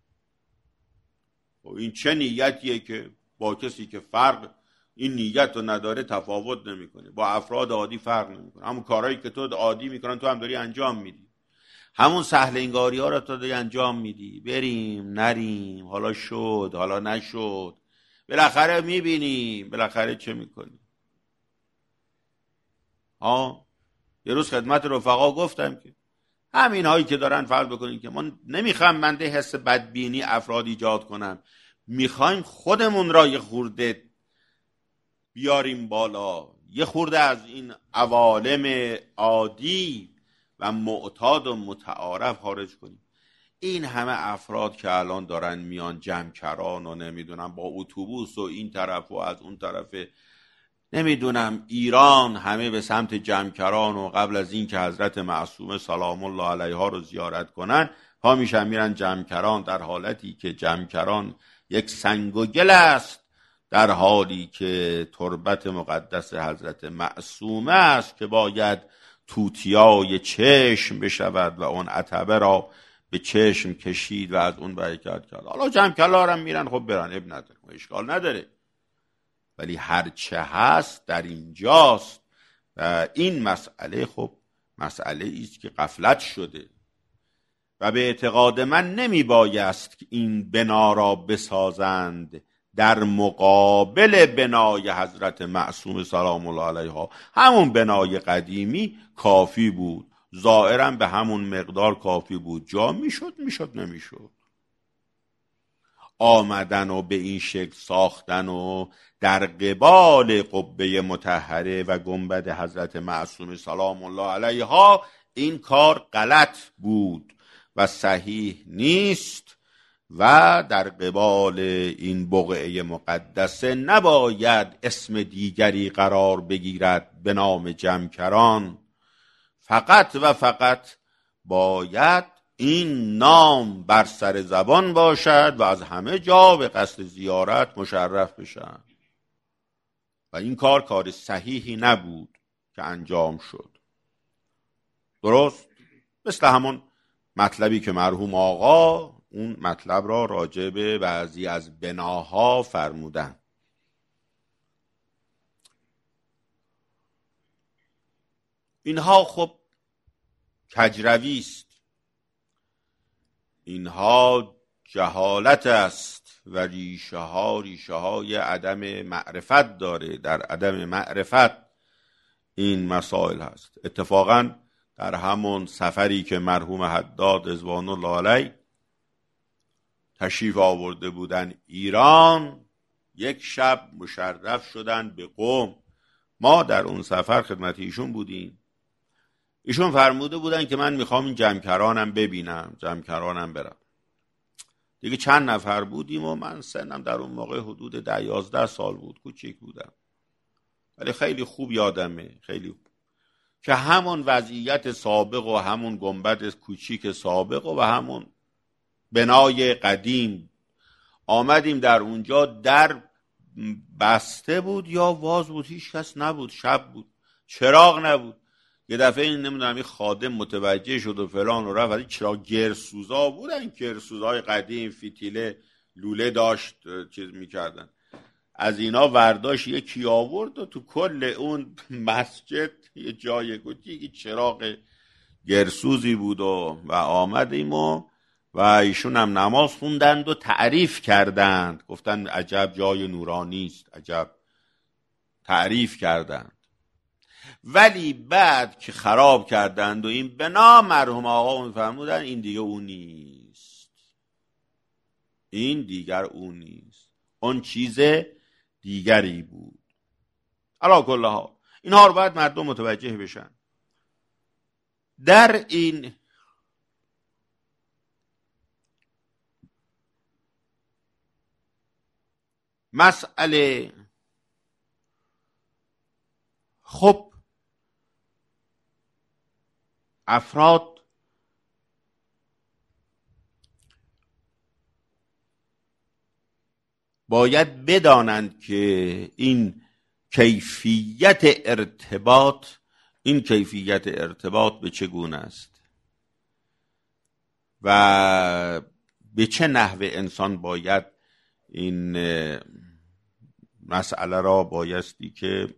و این چه نیتیه که با کسی که فرق این نیت رو نداره تفاوت نمیکنه، با افراد عادی فرق نمیکنه. همون کارهایی که تو عادی میکنن تو هم داری انجام میدی، همون سهل انگاری ها رو تو داری انجام میدی. بریم نریم، حالا شد حالا نشد، بالاخره میبینیم بالاخره چه میکنیم. یه روز خدمت رفقا گفتم که همین هایی که دارن فرض بکنین که ما نمیخوام منده حس بدبینی افراد ایجاد کنم، میخوایم خودمون را یه خورده بیاریم بالا، یه خورده از این عوالم عادی و معتاد و متعارف خارج کنیم. این همه افراد که الان دارن میان، جمکران و نمیدونم با اتوبوس و این طرف و از اون طرف نمیدونم ایران، همه به سمت جمکران و قبل از این که حضرت معصومه سلام الله علیها رو زیارت کنن پا میشن میرن جمکران، در حالتی که جمکران یک سنگ و گل است، در حالی که تربت مقدس حضرت معصومه است که باید توتیای چشم بشود و اون عتبه را به چشم کشید و از اون برکت کرد. حالا جمکران هم میرن، خب برن، اب نداره، اشکال نداره. ولی هرچه هست در اینجاست و این مسئله خب مسئله ایست که غفلت شده و به اعتقاد من نمی بایست که این بنا را بسازند در مقابل بنای حضرت معصوم سلام الله علیها. همون بنای قدیمی کافی بود، ظاهرا به همون مقدار کافی بود، جا میشد نمیشد. آمدن و به این شکل ساختن و در قبال قبه مطهره و گنبد حضرت معصوم سلام الله علیها، این کار غلط بود و صحیح نیست و در قبال این بقعه مقدسه نباید اسم دیگری قرار بگیرد به نام جمکران. فقط و فقط باید این نام بر سر زبان باشد و از همه جا به قصد زیارت مشرف بشن. و این کار صحیحی نبود که انجام شد. درست مثل همون مطلبی که مرحوم آقا اون مطلب را راجع به بعضی از بناها فرمودن. اینها خب کجروی است، اینها جهالت است و ریشه های عدم معرفت داره. در عدم معرفت این مسائل هست. اتفاقا در همون سفری که مرحوم حداد رضوان الله علیه تشریف آورده بودن ایران، یک شب مشرف شدن به قم. ما در اون سفر خدمت ایشون بودیم. ایشون فرموده بودن که من میخوام این جمکرانم ببینم، جمکرانم برم. دیگه چند نفر بودیم و من سنم در اون موقع حدود 10-11 سال بود، کوچیک بودم، ولی خیلی خوب یادمه، خیلی خوب، که همون وضعیت سابق و همون گنبد کوچیک سابق و همون بنای قدیم آمدیم. در اونجا در بسته بود یا واز بود، هیچ کس نبود، شب بود، چراغ نبود. یه دفعه این نمیدونم این خادم متوجه شد و فلان و رفت، ولی چرا گرسوزا بودن، گرسوزای قدیم، فتیله لوله داشت چیز میکردن، از اینا ورداش یکی آورد و تو کل اون مسجد یه جای کوچیکی چراغ گرسوزی بود و آمدیم و ایشون هم نماز خوندند و تعریف کردند، گفتن عجب جای نورانی است، عجب تعریف کردند. ولی بعد که خراب کردند و این بنا، مرحوم آقا میفرمودن این دیگه اون نیست، این دیگر اون نیست، اون چیز دیگری بود. علا کل ها اینها رو باید مردم متوجه بشن. در این مسئله خب افراد باید بدانند که این کیفیت ارتباط به چگونه است و به چه نحو انسان باید این مسئله را بایستی که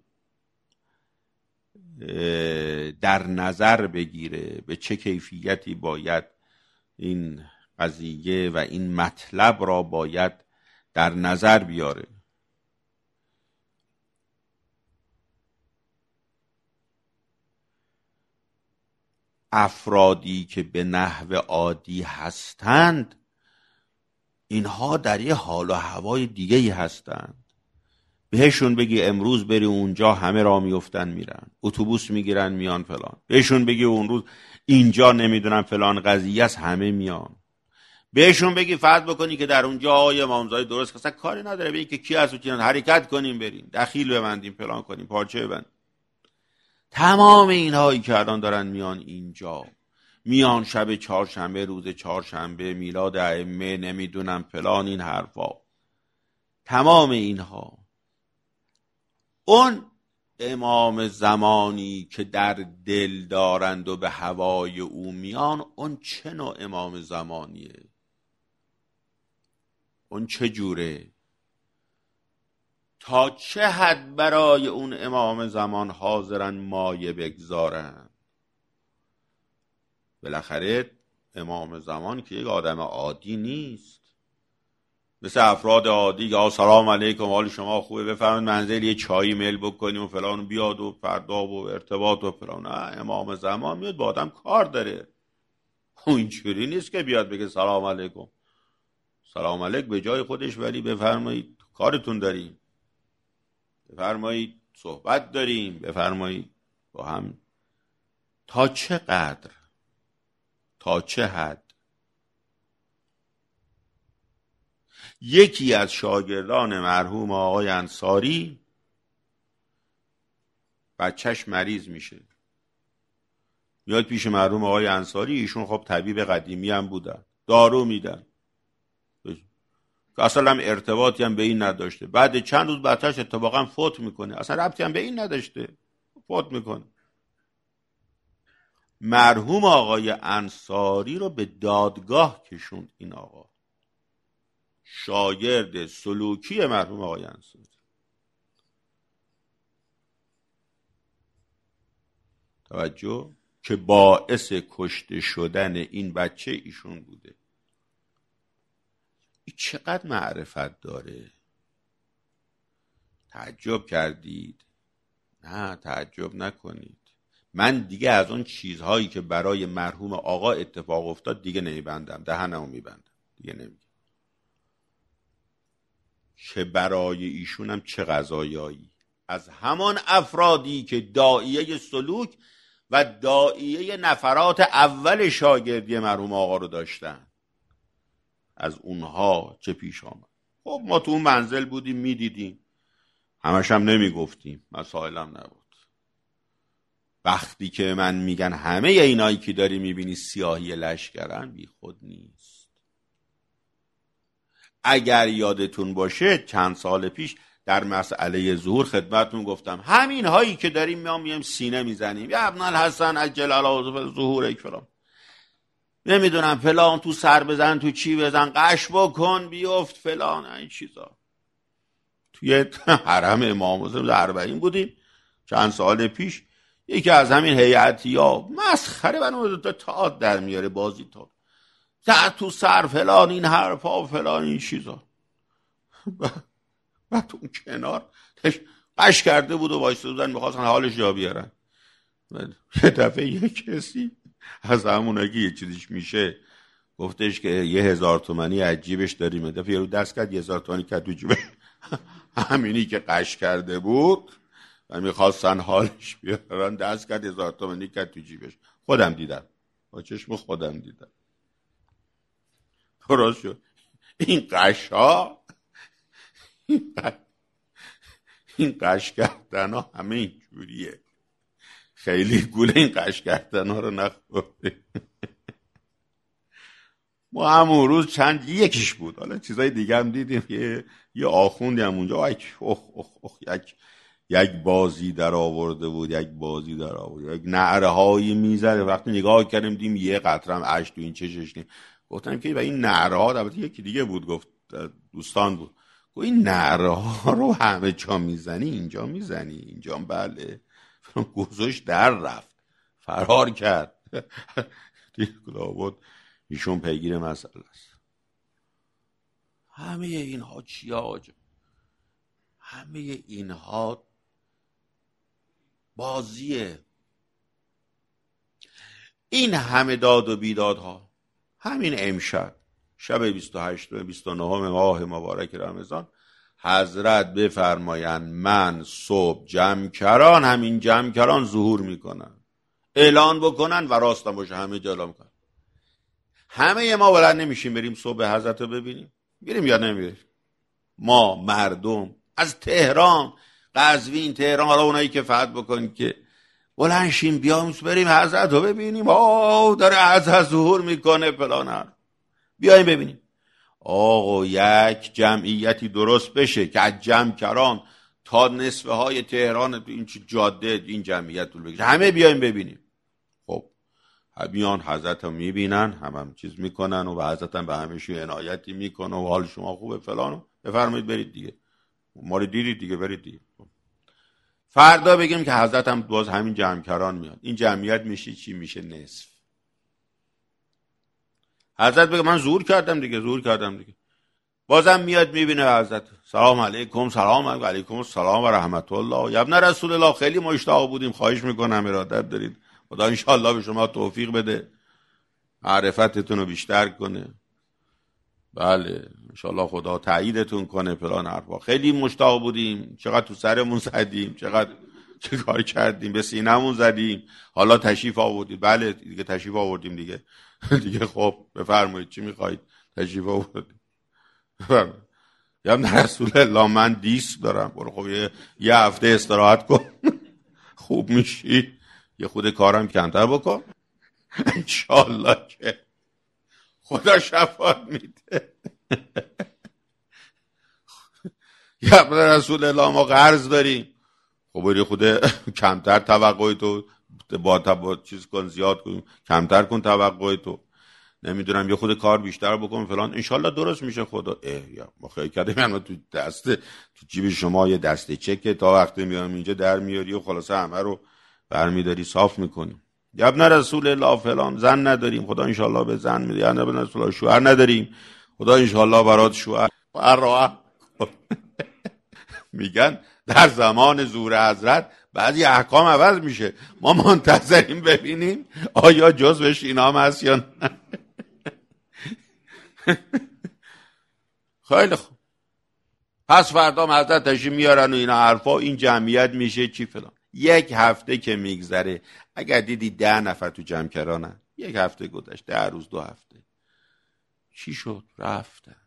در نظر بگیره، به چه کیفیتی باید این قضیه و این مطلب را باید در نظر بیاره. افرادی که به نحو عادی هستند اینها در یه حال و هوای دیگه‌ای هستند. بهشون بگی امروز بری اونجا همه را میفتن میرن، اتوبوس میگیرن میان فلان. بهشون بگی اون روز اینجا نمیدونم فلان قضیه است همه میان. بهشون بگی فرض بکنی که در اونجا آقای امامزاده درست اصلا کاری نداره، بگی که کی هست و حرکت کنیم بریم، دخیل ببندیم فلان کنیم، پارچه ببندیم. تمام اینهایی که الان دارن میان اینجا، میان شب چهارشنبه، روز چهارشنبه، میلاد ائمه، نمیدونم فلان، این حرفا، تمام اینها اون امام زمانی که در دل دارند و به هوای او میان، اون چه نوع امام زمانیه؟ اون چه جوره؟ تا چه حد برای اون امام زمان حاضرن مایه بگذارن؟ بالاخره امام زمان که یک آدم عادی نیست، مثل افراد عادی یا سلام علیکم حال شما خوبه بفرمایید منزل یه چایی میل بکنیم و فلان بیاد و فردا و ارتباط و فلان. نه، امام زمان میاد با آدم کار داره. اون اینجوری نیست که بیاد بگه سلام علیکم، سلام علیک به جای خودش، ولی بفرمایید کارتون داریم، بفرمایید صحبت داریم، بفرمایید با هم. تا چه قدر، تا چه حد؟ یکی از شاگردان مرحوم آقای انصاری بچهش مریض میشه، میاد پیش مرحوم آقای انصاری. ایشون خب طبیب قدیمی هم بودن، دارو میدن که اصلا هم ارتباطی هم به این نداشته. بعد چند روز بچهش اتفاقا فوت میکنه، اصلا ربطی هم به این نداشته، فوت میکنه. مرحوم آقای انصاری رو به دادگاه کشوند این آقا، شاگرد سلوکی مرحوم آقای انصاری. توجه که باعث کشته شدن این بچه ایشون بوده. این چقدر معرفت داره؟ تعجب کردید؟ نه تعجب نکنید. من دیگه از اون چیزهایی که برای مرحوم آقا اتفاق افتاد دیگه نمیبندم، دهنمو میبندم دیگه، نمیگم. که برای ایشونم چه قضایایی از همان افرادی که داعیه سلوک و داعیه نفرات اول شاگردی مرحوم آقا رو داشتن، از اونها چه پیش آمد. خب ما تو اون منزل بودیم میدیدیم، همش هم نمیگفتیم، مسائلم نبود. وقتی که من میگن همه اینایی که داری میبینی سیاهی لشکرن، بی خود نیست. اگر یادتون باشه چند سال پیش در مسئله ظهور خدمتتون گفتم همین هایی که داریم میام سینه میزنیم، یا ابن الحسن عجل الله ظهور فلان، نمیدونم فلان، تو سر بزن، تو چی بزن، قش بکن بیفت فلان، این چیزا. توی حرم امام حسین در 40 بودیم چند سال پیش، یکی از همین هیئتیا مسخره بنو تئاتر در میاره، بازی تا تو سر فلان، این حرفا فلان، این چیزا. بعد اون کنار قش کرده بود و وایساده بودن میخواستن حالش جا بیارن. یه دفعه یه کسی از همونه که یه چیزیش میشه گفتش که 1000 تومانی عجیبش داریم. دفعه یه رو دست کرد 1000 تومانی کرد تو جیبش، همینی که قش کرده بود و میخواستن حالش بیارن، دست کرد 1000 تومانی کرد تو جیبش. خودم دیدم، با چشم خودم دیدم. درست شد. این قشا، این قش کردن ها همه این جوریه. خیلی گوله این قش کردن ها رو نخورده. ما همون روز یکیش بود، حالا چیزای دیگه هم دیدیم. یه آخوندی هم اونجا یک بازی در آورده بود، یک نعره هایی میزد. وقتی نگاه کردیم دیدیم یه قطره هم اشک تو این چشش نیم. گفتم که و این نعره ها، البته یکی دیگه بود، گفت دوستان بود، گفت این نعره ها رو همه جا میزنی، اینجا میزنی؟ اینجا بله. گذاشت در رفت، فرار کرد. بود ایشون پیگیر مسئله است. همه اینها چیه آجا؟ همه اینها بازیه. این همه داد و بیدادها، همین امشب شب 28 و 29 ماه مبارک رمضان حضرت بفرمایند من صبح جمکران، همین جمکران ظهور میکنن، اعلان بکنن و راستم باشه همه جا اعلام کنن. همه ما بلند نمیشیم بریم صبح حضرت رو ببینیم؟ بریم یا نمیریم؟ ما مردم از تهران، قزوین، تهران، حالا اونایی که فتح بکنن که بلند شیم بیام بریم حضرت رو ببینیم، داره حضرت ظهور میکنه فلان، بیایم ببینیم. آقا یک جمعیتی درست بشه که از جمکران تا نصفه های تهران تو این جاده این جمعیت طول بکشه، همه بیایم ببینیم. خب میان حضرت رو میبینن، هم چیز میکنن و به حضرت هم به همشون عنایتی میکنه و حال شما خوبه فلانو، بفرمایید برید دیگه، ما رو دیدید دیگه، برید دیگه. فردا بگیم که حضرت هم باز همین جمکران میاد، این جمعیت میشه چی؟ میشه نصف. حضرت بگه من ظهور کردم دیگه، بازم میاد میبینه حضرت، سلام علیکم. سلام علیکم السلام و رحمت الله. یا ابن رسول الله خیلی مشتاق بودیم، خواهش میکنم ارادت دارید، خدا انشاءالله به شما توفیق بده، معرفتتون رو بیشتر کنه. بله انشاءالله خدا تاییدتون کنه فلان حرفا. خیلی مشتاق بودیم، چقدر تو سرمون زدیم، چه کار کردیم، به سینمون زدیم، حالا تشریف آوردید. بله دیگه تشریف آوردیم دیگه. دیگه خب بفرمایید چی میخواید؟ تشریف آوردید. یا رسول الله من دیسک دارم، برو خب یه هفته استراحت کن خوب میشی، یه خود کارم کمتر بکن انشالله که خدا شفاعت میده. یا رسول الله ما قرض داریم، خب بری خود کمتر توقع تو با چیز کن، زیاد کن، کمتر کن توقع تو، نمیدونم یه خود کار بیشتر بکن فلان، انشالله درست میشه. خدا یا ما خیلی کردیم، یعنی تو جیب شما یه دسته چکه، تا وقتی میام اینجا در میاری و خلاصه همه رو برمیداری صاف میکنیم. یا ابن رسول الله فلان، زن نداریم، خدا انشالله به زن میده. یا ابن رسول الله شوهر نداریم، خدا انشالله برات شوهر راه. میگن در زمان ظهور حضرت بعضی احکام عوض میشه، ما منتظریم ببینیم آیا جزوش اینا هم هست یا نه. خیلی خوب، پس فردا حضرت تشریف میارن و اینا حرفا، این جمعیت میشه چی فلان. یک هفته که میگذره، اگر دیدی 10 نفر تو جمکرانن، یک هفته گذشت، 10 روز، 2 هفته، چی شد؟ رفتن،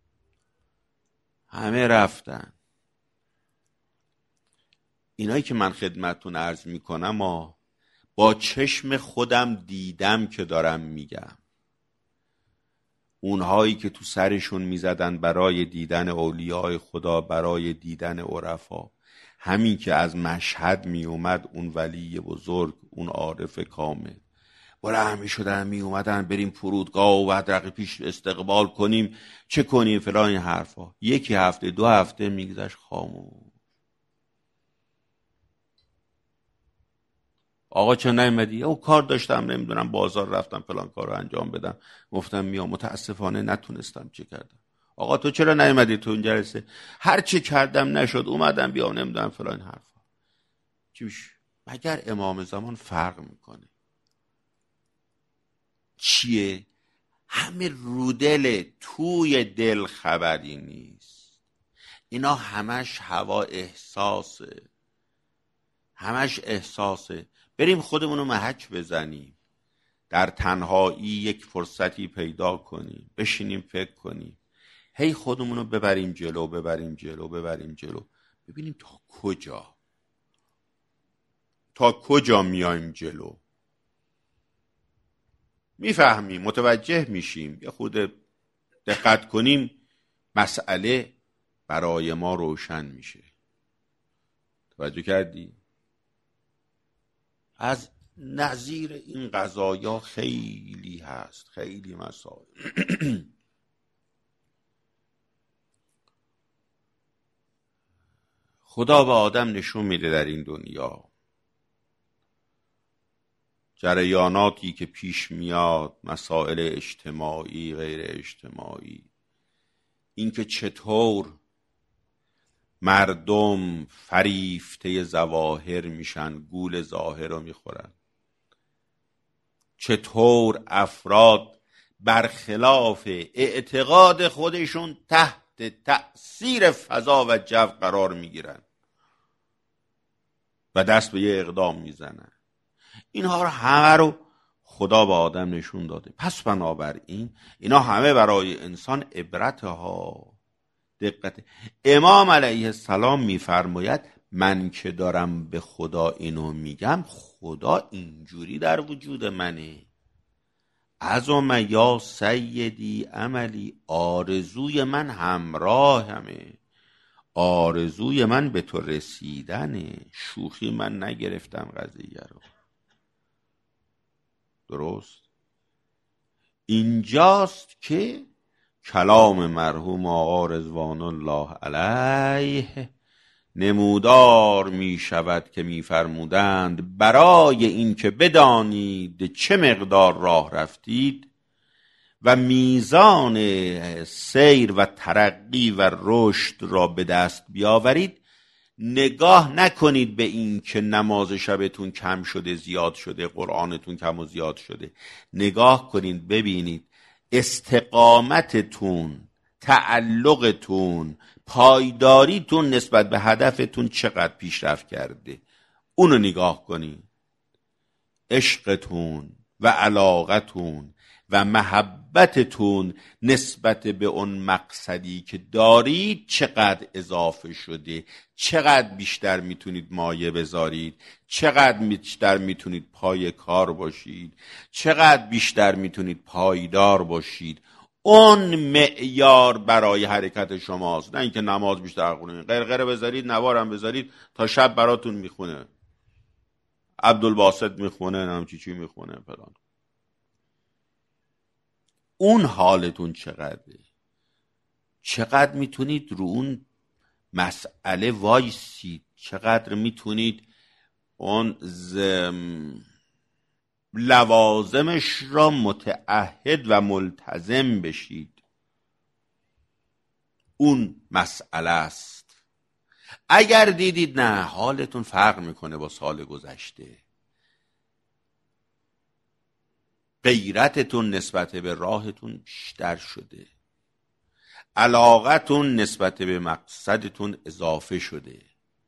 همه رفتن. اینایی که من خدمتتون عرض میکنم با چشم خودم دیدم که دارم میگم. اونهایی که تو سرشون میزدن برای دیدن اولیاء خدا، برای دیدن عرفا، همین که از مشهد میومد اون ولی بزرگ، اون عارف کامل، بلند میشدن میومدن بریم فرودگاه و بدرقه پیش استقبال کنیم، چه کنیم فلان، این حرفا. یکی هفته 2 هفته میگذشت خاموش. آقا چه نیومدی؟ او کار داشتم، نمیدونم بازار رفتم فلان کارو انجام بدم، گفتم میام، متاسفانه نتونستم. چه کردم؟ آقا تو چرا نیومدی تو این جلسه؟ هر چی کردم نشد، اومدم بیام، نمیدونم فلان حرفا. چیش؟ مگر امام زمان فرق میکنه؟ چیه؟ همه رودل، توی دل خبری نیست. اینا همش هوا احساسه. همش احساسه. بریم خودمونو محک بزنیم، در تنهایی یک فرصتی پیدا کنیم، بشینیم فکر کنیم، هی خودمونو ببریم جلو، ببریم جلو، ببریم جلو، ببینیم تا کجا میایم جلو. میفهمیم، متوجه میشیم، یه خود دقت کنیم، مسئله برای ما روشن میشه. توجه کردی؟ از نظیر این قضایا خیلی هست، خیلی مسائل. خدا به آدم نشون میده در این دنیا جریاناتی که پیش میاد، مسائل اجتماعی، غیر اجتماعی، اینکه چطور مردم فریفته ظواهر میشن، گول ظاهر رو میخورن، چطور افراد برخلاف اعتقاد خودشون تحت تأثیر فضا و جو قرار میگیرن و دست به یه اقدام میزنن. اینها رو همه رو خدا به آدم نشون داده. پس بنابراین اینا همه برای انسان عبرت ها. دقت. امام علیه السلام میفرماید من که دارم به خدا اینو میگم، خدا اینجوری در وجود منه. عظم یا سیدی عملی، آرزوی من همراهمه، آرزوی من به تو رسیدنه، شوخی من نگرفتم قضیه رو. درست؟ اینجاست که کلام مرحوم آقا رضوان الله علیه نمودار می شود که می فرمودند برای این که بدانید چه مقدار راه رفتید و میزان سیر و ترقی و رشد را به دست بیاورید، نگاه نکنید به این که نماز شبتون کم شده، زیاد شده، قرآنتون کم و زیاد شده. نگاه کنید ببینید استقامتتون، تعلقتون، پایداریتون نسبت به هدفتون چقدر پیشرفت کرده. اونو نگاه کنید. عشقتون و علاقتون و محبتتون نسبت به اون مقصدی که دارید چقدر اضافه شده، چقدر بیشتر میتونید مایه بذارید، چقدر بیشتر میتونید پای کار باشید، چقدر بیشتر میتونید پایدار باشید. اون معیار برای حرکت شماست، نه اینکه نماز بیشتر کنید، قرقره بذارید، نوارم بذارید تا شب براتون میخونه، عبدالباسط میخونه، نمیدونم چی میخونه فلان. اون حالتون چقدره؟ چقدر میتونید رو اون مسئله وایسید؟ چقدر میتونید اون لوازمش را متعهد و ملتزم بشید؟ اون مسئله است. اگر دیدید نه حالتون فرق میکنه با سال گذشته، غیرتتون نسبت به راهتون بیشتر شده، علاقتون نسبت به مقصدتون اضافه شده،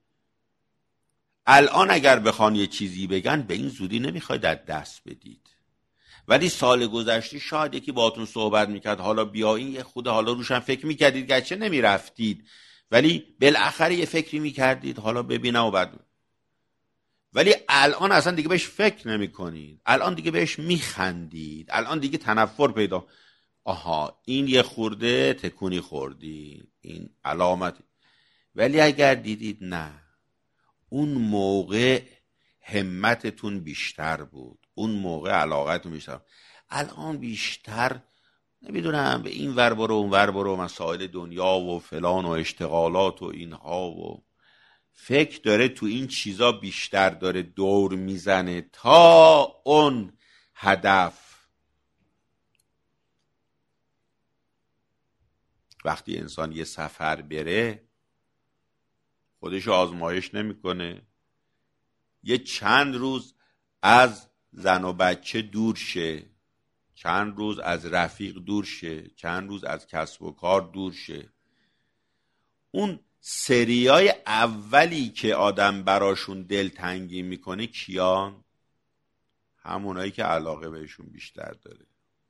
الان اگر بخوان یه چیزی بگن به این زودی نمیخواید از دست بدید، ولی سال گذشته شاید یکی باهاتون صحبت میکرد، حالا بیاین یه خود حالا روشن فکر میکردید، گرچه نمیرفتید ولی بالاخره یه فکری میکردید، حالا ببینم و بعد. ولی الان اصلا دیگه بهش فکر نمی کنید، الان دیگه بهش میخندید، الان دیگه تنفر پیدا. آها این یه خورده تکونی خوردی، این علامت. ولی اگر دیدید نه اون موقع همتتون بیشتر بود، اون موقع علاقتون بیشتر، الان بیشتر نمیدونم به این ور برو اون ور برو، مسائل دنیا و فلان و اشتغالات و اینها و فکر داره تو این چیزا بیشتر داره دور میزنه تا اون هدف. وقتی انسان یه سفر بره خودش آزمایش نمیکنه، یه چند روز از زن و بچه دور شه، چند روز از رفیق دور شه، چند روز از کسب و کار دور شه، اون سریای اولی که آدم براشون دلتنگی میکنه کیان؟ همونایی که علاقه بهشون بیشتر داره.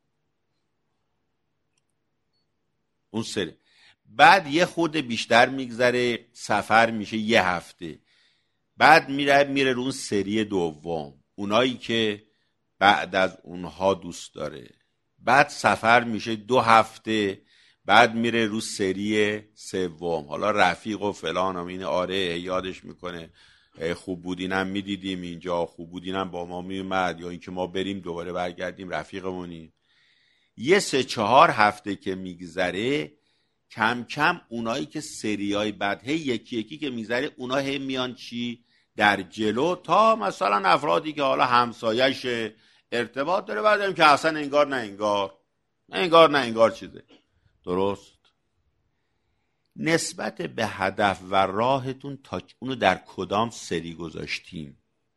اون سری بعد یه خود بیشتر میگذره، سفر میشه یه هفته، بعد میره رو اون سری دوم، اونایی که بعد از اونها دوست داره، بعد سفر میشه 2 هفته، بعد میره رو سری سوم. حالا رفیق و فلان و این آره یادش میکنه خوب بود اینم میدیدیم اینجا، خوب بود اینم با ما میومد، یا اینکه ما بریم دوباره برگردیم رفیقمونیم. یه 3-4 هفته که میگذره کم کم اونایی که سریای بعد هی یکی یکی که میگذره اونا هی میان چی در جلو، تا مثلا افرادی که حالا همسایش ارتباط داره بعدم که اصلا انگار نه انگار چیزه. درست؟ نسبت به هدف و راهتون تا اونو در کدام سری گذاشتیم،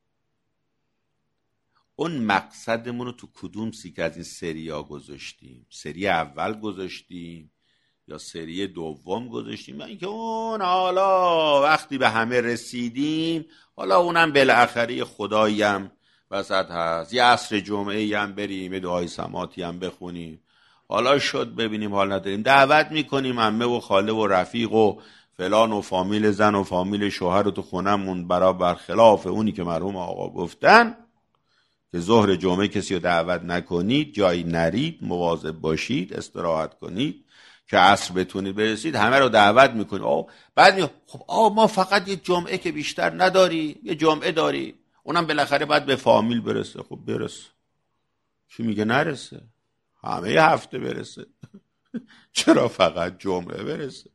اون مقصدمون رو تو کدوم سیک از این سری ها گذاشتیم؟ سری اول گذاشتیم یا سری دوم گذاشتیم، یا اینکه اون حالا وقتی به همه رسیدیم حالا اونم بالاخره خدایی هم وسط هست، یه عصر جمعه هم بریم یه دعای سماعتی هم بخونیم، حالا شد ببینیم حال نداریم دعوت میکنیم عمه و خاله و رفیق و فلان و فامیل زن و فامیل شوهر رو تو خونمون، برخلاف اونی که مرحوم آقا گفتن که ظهر جمعه کسی رو دعوت نکنید، جایی نرید، مواظب باشید، استراحت کنید که عصر بتونید برسید، همه رو دعوت میکنید. بعد خب ما فقط یه جمعه که بیشتر نداری، یه جمعه داری، اونم بالاخره باید به فامیل برسه. خب برسه، چی میگه نرسه؟ همه یه هفته برسه. چرا فقط جمعه برسه؟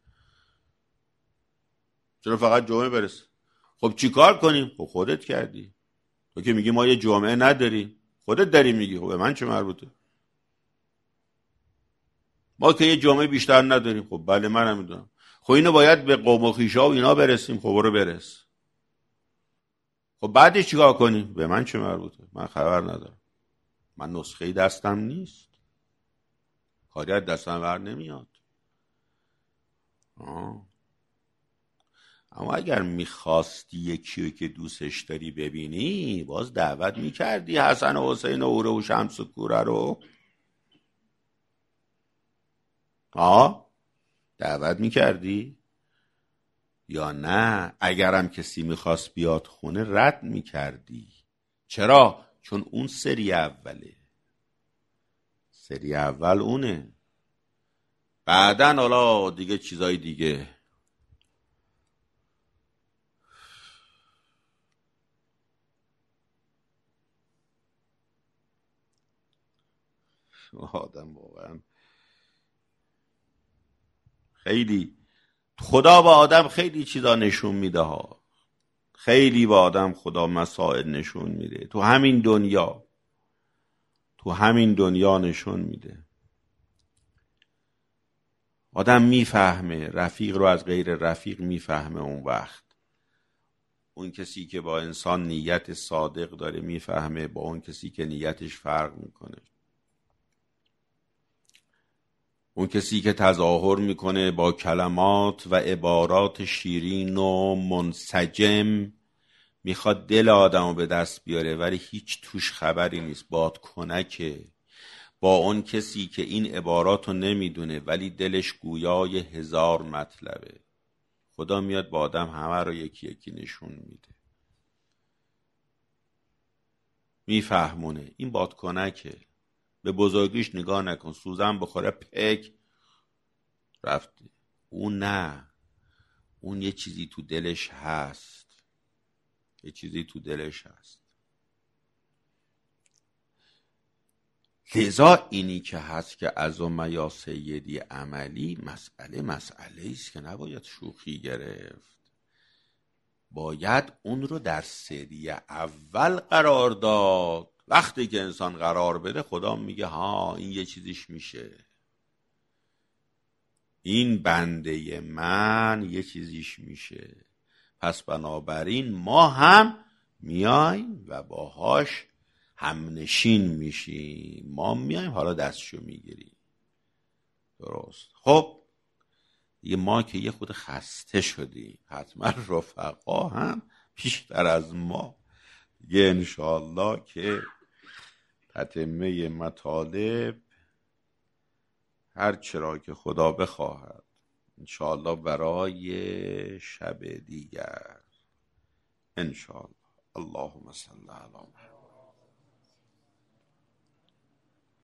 خب چی کار کنیم؟ خب خودت کردی، تو که میگی ما یه جمعه نداریم، خودت داری میگی، خب به من چه مربوطه؟ ما که یه جمعه بیشتر نداریم. خب بله منم میدونم. خب اینو باید به قوم و خویشا و اینا برسیم. خب برو برس. خب بعدش چیکار کنیم؟ به من چه مربوطه؟ من خبر ندارم. من نسخه دستم نیست، کاری از دستم ور نمیاد. اما اگر میخواستی یکی که دوستش داری ببینی، باز دعوت میکردی حسن و حسین و اوره و شمس و کوره رو. دعوت میکردی یا نه؟ اگرم کسی میخواست بیاد خونه رد میکردی. چرا؟ چون اون سری اوله، سری اول اونه، بعدن حالا دیگه چیزای دیگه. آدم واقعا خیلی، خدا با آدم خیلی چیزا نشون میده ها، خیلی با آدم خدا مسائل نشون میده، تو همین دنیا نشون میده. آدم میفهمه رفیق رو از غیر رفیق، میفهمه اون وقت. اون کسی که با انسان نیت صادق داره میفهمه با اون کسی که نیتش فرق میکنه. اون کسی که تظاهر میکنه با کلمات و عبارات شیرین و منسجم میخواد دل آدمو به دست بیاره، ولی هیچ توش خبری نیست، بادکنکه. با اون کسی که این عباراتو نمیدونه ولی دلش گویای 1000 مطلبه، خدا میاد با آدم همه رو یکی یکی نشون میده، میفهمونه. این بادکنکه، به بزرگیش نگاه نکن، سوزن بخوره پک رفته. اون نه، اون یه چیزی تو دلش هست، لذا اینی که هست که عظم یا سیدی عملی، مسئله است که نباید شوخی گرفت، باید اون رو در سری اول قرار داد. وقتی که انسان قرار بده خدا میگه ها این یه چیزیش میشه، این بنده من یه چیزیش میشه. پس بنابراین ما هم میایم و باهاش همنشین میشیم، ما میایم حالا دستشو میگیریم. درست؟ خب ما که یه خود خسته شدیم، حتما رفقا هم بیشتر از ما دیگه انشاءالله که تتمه مطالب هر چرا که خدا بخواهد انشاءالله برای شب دیگر انشاءالله. اللهم صل علی محمد.